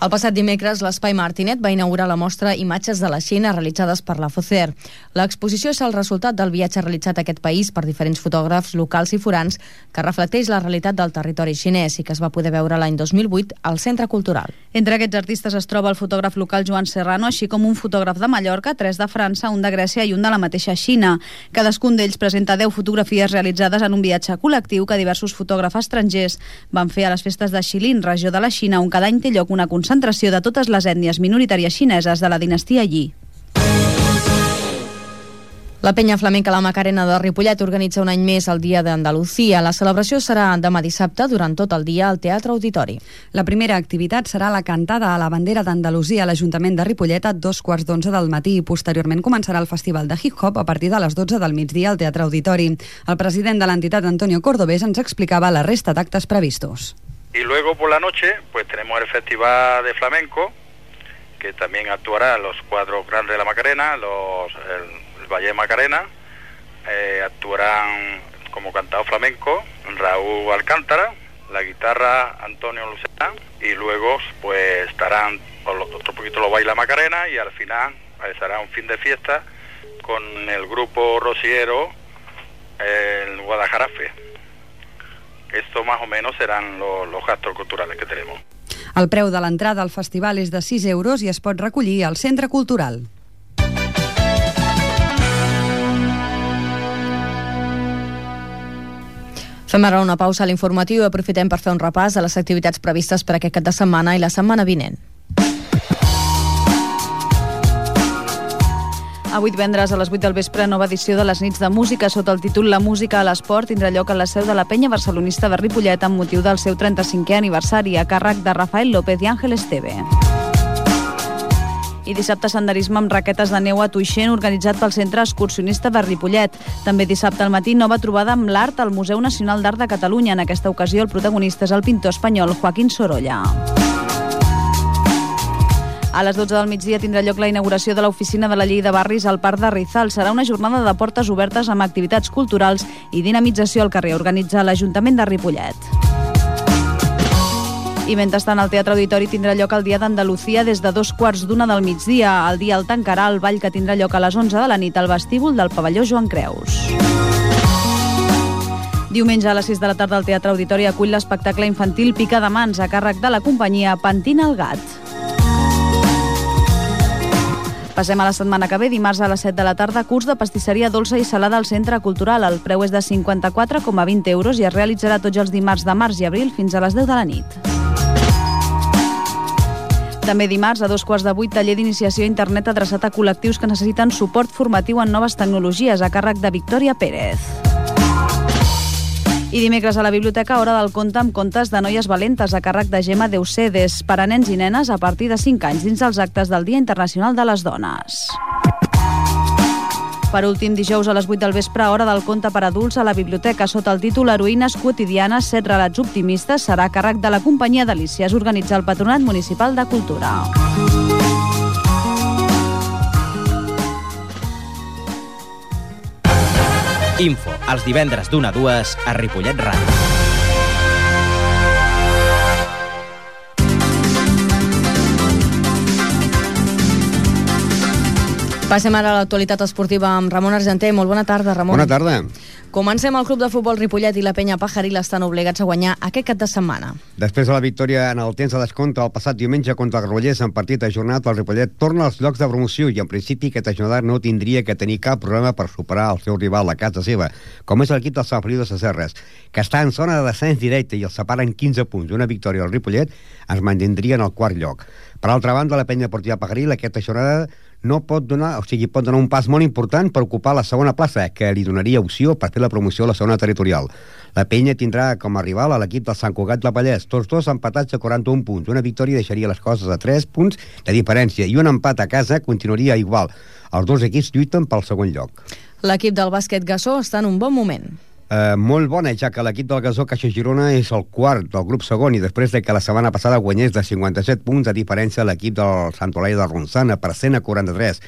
El passat dimecres, l'Espai Martinet va inaugurar la mostra Imatges de la Xina realitzades per la FOCER. L'exposició és el resultat del viatge realitzat a aquest país per diferents fotògrafs locals i forans que reflecteix la realitat del territori xinès i que es va poder veure l'any dos mil vuit al Centre Cultural.
Entre aquests artistes es troba el fotògraf local Joan Serrano, així com un fotògraf de Mallorca, tres de França, un de Grècia i un de la mateixa Xina. Cadascun d'ells presenta deu fotografies realitzades en un viatge col·lectiu que diversos fotògrafs estrangers van fer a les festes de Xilin, regió de la Xina, on cada any té lloc una concentració de totes les ètnies minoritàries xineses de la dinastia Yi. La penya flamenca La Macarena de Ripollet organitza un any més el Dia d'Andalusia. La celebració serà demà dissabte durant tot el dia al Teatre Auditori.
La primera activitat serà la cantada a la bandera d'Andalusia a l'Ajuntament de Ripollet a dos quarts d'onze del matí i posteriorment començarà el Festival de Hip Hop a partir de les dotze del migdia al Teatre Auditori. El president de l'entitat, Antonio Cordobés, ens explicava la resta d'actes previstos.
Y luego por la noche pues tenemos el Festival de Flamenco, que también actuará los cuadros grandes de la Macarena, los, el, el Valle Macarena, eh, actuarán como cantado flamenco Raúl Alcántara, la guitarra Antonio Lucena, y luego pues estarán otro poquito los Baila Macarena y al final será un fin de fiesta con el grupo rociero el Guadalajarafe. Esto más o menos serán los, los gastos culturales que tenemos.
El preu de l'entrada al festival és de sis euros i es pot recollir al Centre Cultural.
Fem ara una pausa a l'informatiu i aprofitem per fer un repàs de les activitats previstes per aquest cap de setmana i la setmana vinent.
Avui divendres a les vuit del vespre, nova edició de les nits de música sota el títol La música a l'esport tindrà lloc a la seu de la penya barcelonista de Ripollet amb motiu del seu trenta-cinquè aniversari a càrrec de Rafael López i Àngel Esteve. I dissabte senderisme amb raquetes de neu a Tuixén organitzat pel Centre Excursionista de Ripollet. També dissabte al matí nova trobada amb l'art al Museu Nacional d'Art de Catalunya. En aquesta ocasió el protagonista és el pintor espanyol Joaquín Sorolla. A les dotze del migdia tindrà lloc la inauguració de l'oficina de la Llei de Barris al Parc de Rizal. Serà una jornada de portes obertes amb activitats culturals i dinamització al carrer. Organitza l'Ajuntament de Ripollet. I mentrestant al Teatre Auditori tindrà lloc el Dia d'Andalusia des de dos quarts d'una del migdia. El dia el tancarà el ball que tindrà lloc a les onze de la nit al vestíbul del pavelló Joan Creus. Diumenge a les sis de la tarda el Teatre Auditori acull l'espectacle infantil Pica de Mans a càrrec de la companyia Pentina el Gat. Passem a la setmana que ve, dimarts a les set de la tarda, curs de pastisseria dolça i salada al Centre Cultural. El preu és de cinquanta-quatre coma vint euros i es realitzarà tots els dimarts de març i abril fins a les deu de la nit. També dimarts, a dos quarts de vuit, taller d'iniciació a internet adreçat a col·lectius que necessiten suport formatiu en noves tecnologies a càrrec de Victòria Pérez. I dimecres a la biblioteca, hora del conte amb contes de noies valentes a càrrec de Gemma Deucedes per a nens i nenes a partir de cinc anys dins els actes del Dia Internacional de les Dones. Per últim, dijous a les vuit del vespre, hora del conte per adults a la biblioteca sota el títol Heroïnes quotidianes, set relats optimistes, serà a càrrec de la companyia Delícies, organitza el Patronat Municipal de Cultura.
Info, els divendres d'una a dues a Ripollet Ràdio.
Passem ara a l'actualitat esportiva amb Ramon Argenter. Molt bona tarda, Ramon.
Bona tarda.
Comencem. El Club de Futbol Ripollet i la penya Pajaril estan obligats a guanyar aquest cap de setmana.
Després de la victòria en el temps de descompte el passat diumenge contra el Granollers en partit ajornat, el Ripollet torna als llocs de promoció i en principi aquesta jornada no tindria que tenir cap problema per superar el seu rival a casa seva, com és l'equip del Sant Feliu de Sasserres, que està en zona de descens directe i els separen quinze punts. Una victòria al Ripollet es mantindria en el quart lloc. Per altra banda, la penya deportiva Pajaril aquesta jornada no pot donar, o sigui, pot donar un pas molt important per ocupar la segona plaça, que li donaria opció per fer la promoció a la segona territorial. La penya tindrà com a rival a l'equip del Sant Cugat del Vallès, tots dos empatats a quaranta-un punts. Una victòria deixaria les coses a tres punts de diferència i un empat a casa continuaria igual. Els dos equips lluiten pel segon lloc.
L'equip del bàsquet Gassó està en un bon moment.
Eh, molt bona, ja que l'equip del Gassó Caixa Girona és el quart del grup segon i després de que la setmana passada guanyés de cinquanta-set punts a diferència de l'equip del Sant Olai de Ronçana per cent a quaranta-tres.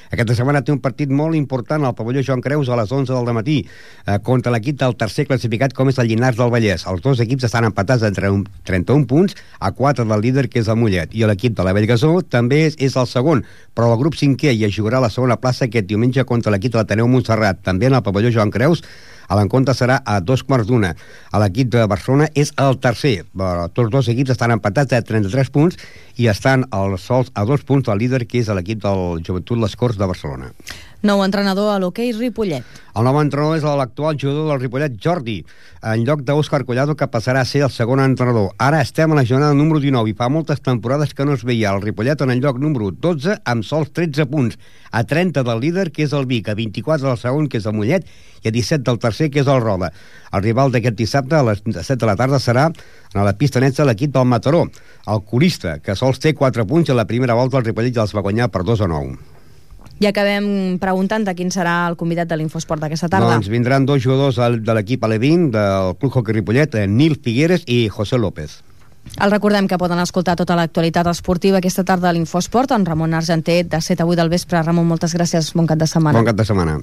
Aquesta setmana té un partit molt important al pavelló Joan Creus a les onze del matí eh, contra l'equip del tercer classificat, com és el Llinars del Vallès. Els dos equips estan empatats entre trenta-un punts a quatre del líder, que és el Mollet, i l'equip de la Bellgasó també és, és el segon, però el grup cinquè i es jugarà a la segona plaça aquest diumenge contra l'equip de l'Ateneu Montserrat, també en el pavelló Joan Creus. L'encontre serà a dos quarts d'una. L'equip de Barcelona és el tercer. Tots dos equips estan empatats a trenta-tres punts i estan als sols a dos punts del líder, que és l'equip del Joventut Les Corts de Barcelona.
Nou entrenador a l'hoquei Ripollet.
El nou entrenador és l'actual jugador del Ripollet, Jordi, en lloc d'Òscar Collado, que passarà a ser el segon entrenador. Ara estem a la jornada número dinou i fa moltes temporades que no es veia el Ripollet en el lloc número dotze amb sols tretze punts, a trenta del líder, que és el Vic, a vint-i-quatre del segon, que és el Mollet, i a disset del tercer, que és el Roda. El rival d'aquest dissabte a les set de la tarda serà a la pista neta l'equip del Mataró, el Corista, que sols té quatre punts i a la primera volta el Ripollet els va guanyar per dos a nou.
I acabem preguntant de quin serà el convidat de l'Infosport d'aquesta tarda.
Doncs vindran dos jugadors de l'equip Alevín, del Club Hockey Ripollet, Nil Figueres i José López.
El recordem que poden escoltar tota l'actualitat esportiva aquesta tarda a l'Infosport amb Ramon Argenter de set a vuit del vespre. Ramon, moltes gràcies. Bon cap de setmana.
Bon cap de setmana.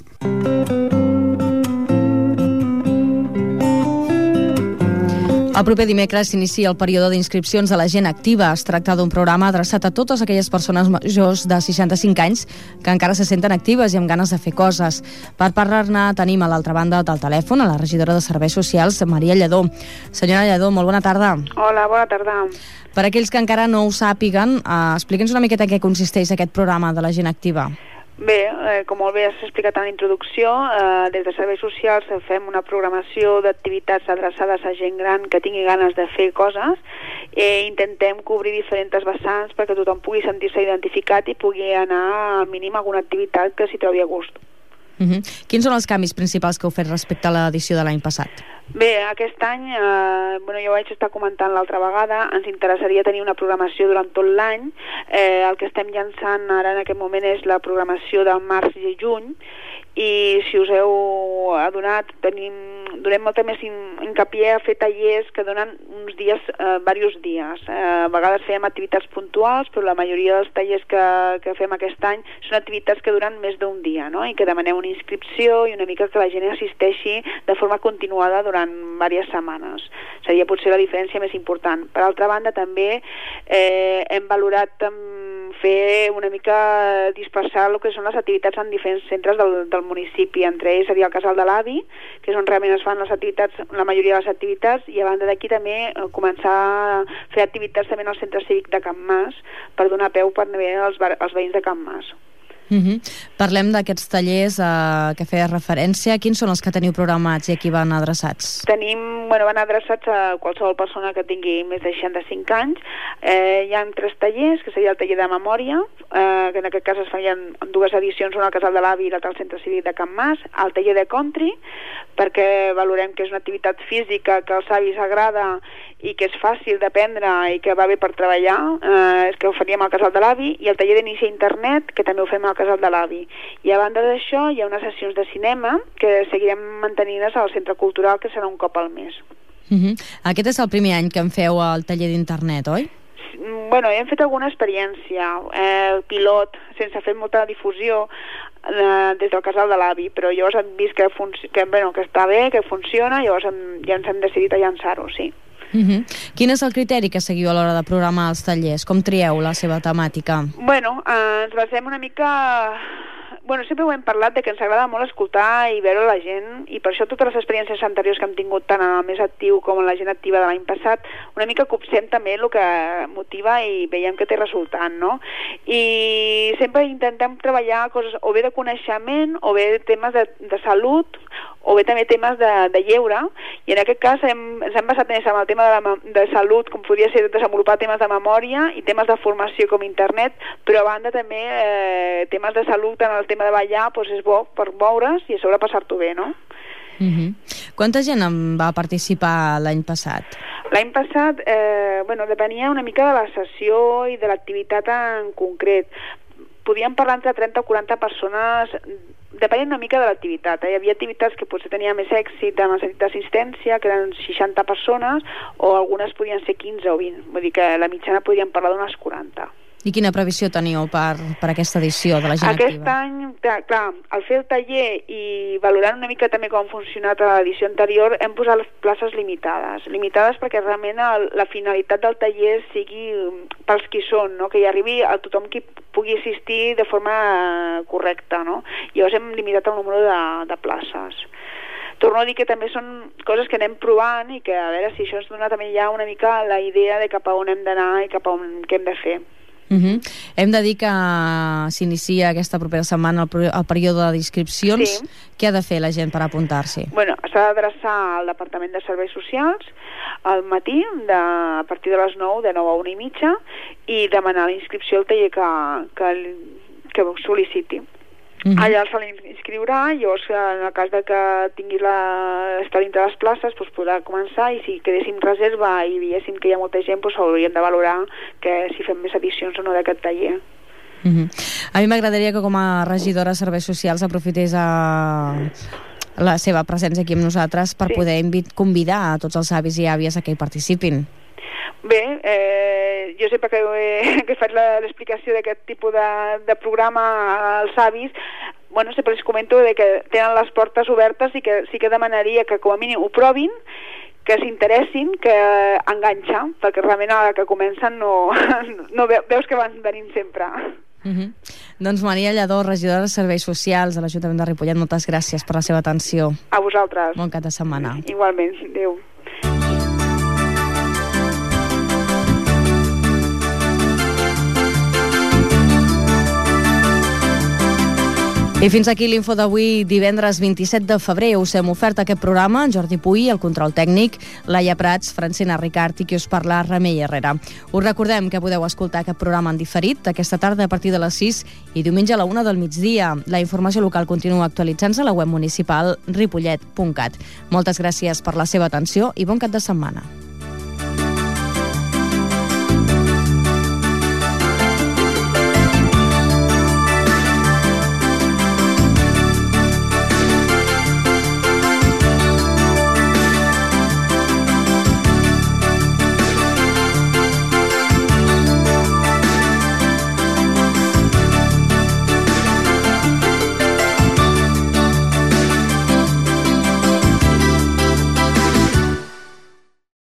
El proper dimecres s'inicia el període d'inscripcions de la gent activa. Es tracta d'un programa adreçat a totes aquelles persones majors de seixanta-cinc anys que encara se senten actives i amb ganes de fer coses. Per parlar-ne tenim a l'altra banda del telèfon a la regidora de Serveis Socials, Maria Lledó. Senyora Lledó, molt bona tarda.
Hola, bona tarda.
Per aquells que encara no ho sàpiguen, eh, explica'ns una miqueta en què consisteix aquest programa de la gent activa.
Bé, eh, com molt bé has explicat en la introducció, eh, des de Serveis Socials fem una programació d'activitats adreçades a gent gran que tingui ganes de fer coses i intentem cobrir diferents vessants perquè tothom pugui sentir-se identificat i pugui anar al mínim a alguna activitat que s'hi trobi a gust.
Uh-huh. Quins són els canvis principals que heu fet respecte a l'edició de l'any passat?
Bé, aquest any, eh, bueno, jo ho vaig estar comentant l'altra vegada, ens interessaria tenir una programació durant tot l'any. Eh, el que estem llançant ara en aquest moment és la programació del març i juny, i si us heu adonat, tenim, donem molta més hincapié a fer tallers que donen uns dies, eh, diversos dies. Eh, a vegades fem activitats puntuals, però la majoria dels tallers que, que fem aquest any són activitats que duren més d'un dia, no? I que demanem una inscripció i una mica que la gent assisteixi de forma continuada durant diverses setmanes. Seria potser la diferència més important. Per altra banda, també eh, hem valorat um, fer una mica dispersar el que són les activitats en diferents centres del, del municipi. Entre ells seria el Casal de l'Avi, que és on realment es fan les activitats, la majoria de les activitats, i a banda d'aquí també eh, començar a fer activitats també en el centre cívic de Can Mas per donar peu per als, als veïns de Can Mas.
Uh-huh. Parlem d'aquests tallers eh, que feia referència. Quins són els que teniu programats i a qui van adreçats?
Tenim, bueno, van adreçats a qualsevol persona que tingui més de seixanta-cinc anys. Eh, hi ha tres tallers, que seria el taller de memòria, eh, que en aquest cas es feien dues edicions, una al Casal de l'Avi i l'altra al Centre Cívic de Can Mas, el taller de country, perquè valorem que és una activitat física que als avis agrada i que és fàcil d'aprendre i que va bé per treballar, eh, és que ho faríem al Casal de l'Avi, i el taller d'inici a internet, que també ho fem al Casal de l'Avi. I a banda d'això hi ha unes sessions de cinema que seguirem mantenint-les al Centre Cultural, que serà un cop al mes.
Uh-huh. Aquest és el primer any que en feu el taller d'internet, oi?
Bueno, hem fet alguna experiència, eh, pilot, sense fer molta difusió, eh, des del Casal de l'Avi, però llavors hem vist que, que, bueno, que està bé, que funciona, llavors hem, ja ens hem decidit a llançar-ho, sí.
Uh-huh. Quin és el criteri que seguiu a l'hora de programar els tallers? Com trieu la seva temàtica?
Bueno, eh, ens basem una mica... Bueno, sempre ho hem parlat de que ens agrada molt escoltar i veure la gent, i per això totes les experiències anteriors que hem tingut tant en el més actiu com en la gent activa de l'any passat, una mica copsem també el que motiva i veiem que té resultat, no? I sempre intentem treballar coses o bé de coneixement, o bé temes de, de salut, o bé també temes de, de lleure, i en aquest cas hem, ens hem basat més en el tema de, la, de salut, com podria ser desenvolupar temes de memòria i temes de formació com internet, però a banda també eh, temes de salut en el tema de ballar, doncs és bo per moure's i a sobre passar-t'ho bé, no?
Uh-huh. Quanta gent en va participar l'any passat?
L'any passat, eh, bueno, depenia una mica de la sessió i de l'activitat en concret. Podíem parlar entre trenta o quaranta persones, depenent una mica de l'activitat. Eh? Hi havia activitats que potser tenia més èxit en el sentit d'assistència, que eren seixanta persones, o algunes podien ser quinze o vint. Vull dir que la mitjana podríem parlar d'unes quaranta.
I quina previsió teniu per, per aquesta edició de la gent
Aquest
activa?
any, clar, al fer el taller i valorant una mica també com ha funcionat a l'edició anterior, hem posat les places limitades. Limitades perquè realment el, la finalitat del taller sigui pels qui són, no? Que hi arribi a tothom qui pugui assistir de forma correcta, no? Llavors hem limitat el número de, de places. Torno a dir que també són coses que anem provant i que a veure si això ens dona també ja una mica la idea de cap a on hem d'anar i cap a on què hem de fer.
Uh-huh. Hem de dir que s'inicia aquesta propera setmana el, el període d'inscripcions. Sí. Què ha de fer la gent per apuntar-s'hi?
Bueno, s'ha d'adreçar al Departament de Serveis Socials al matí, de, a partir de les nou, de nou a una i mitja, i demanar la inscripció al taller que, que, que sol·liciti. Uh-huh. Allà se l'inscriurà, llavors en el cas de que tinguis la, estar dintre les places doncs podrà començar, i si quedéssim reserva i veiéssim que hi ha molta gent, doncs hauríem de valorar que si fem més edicions o no d'aquest taller.
Uh-huh. A mi m'agradaria que com a regidora de Serveis Socials aprofités a la seva presència aquí amb nosaltres per sí. poder invit, convidar a tots els avis i àvies a que hi participin.
Bé, eh, jo sempre que, eh, que faig l'explicació d'aquest tipus de, de programa als avis, bueno, sempre els comento de que tenen les portes obertes i que sí que demanaria que com a mínim ho provin, que s'interessin, que enganxa, perquè realment a la que comencen no, no veus que van venint sempre.
Uh-huh. Doncs Maria Lladó, regidora de Serveis Socials de l'Ajuntament de Ripollet, moltes gràcies per la seva atenció.
A vosaltres.
Bon cap de setmana.
Igualment, adéu.
I fins aquí l'info d'avui, divendres vint-i-set de febrer. Us hem ofert aquest programa en Jordi Puy, el control tècnic, Laia Prats, Francina Ricart i qui us parla, Remei Herrera. Us recordem que podeu escoltar aquest programa en diferit aquesta tarda a partir de les sis i diumenge a la una del migdia. La informació local continua actualitzant-se a la web municipal ripollet punt cat. Moltes gràcies per la seva atenció i bon cap de setmana.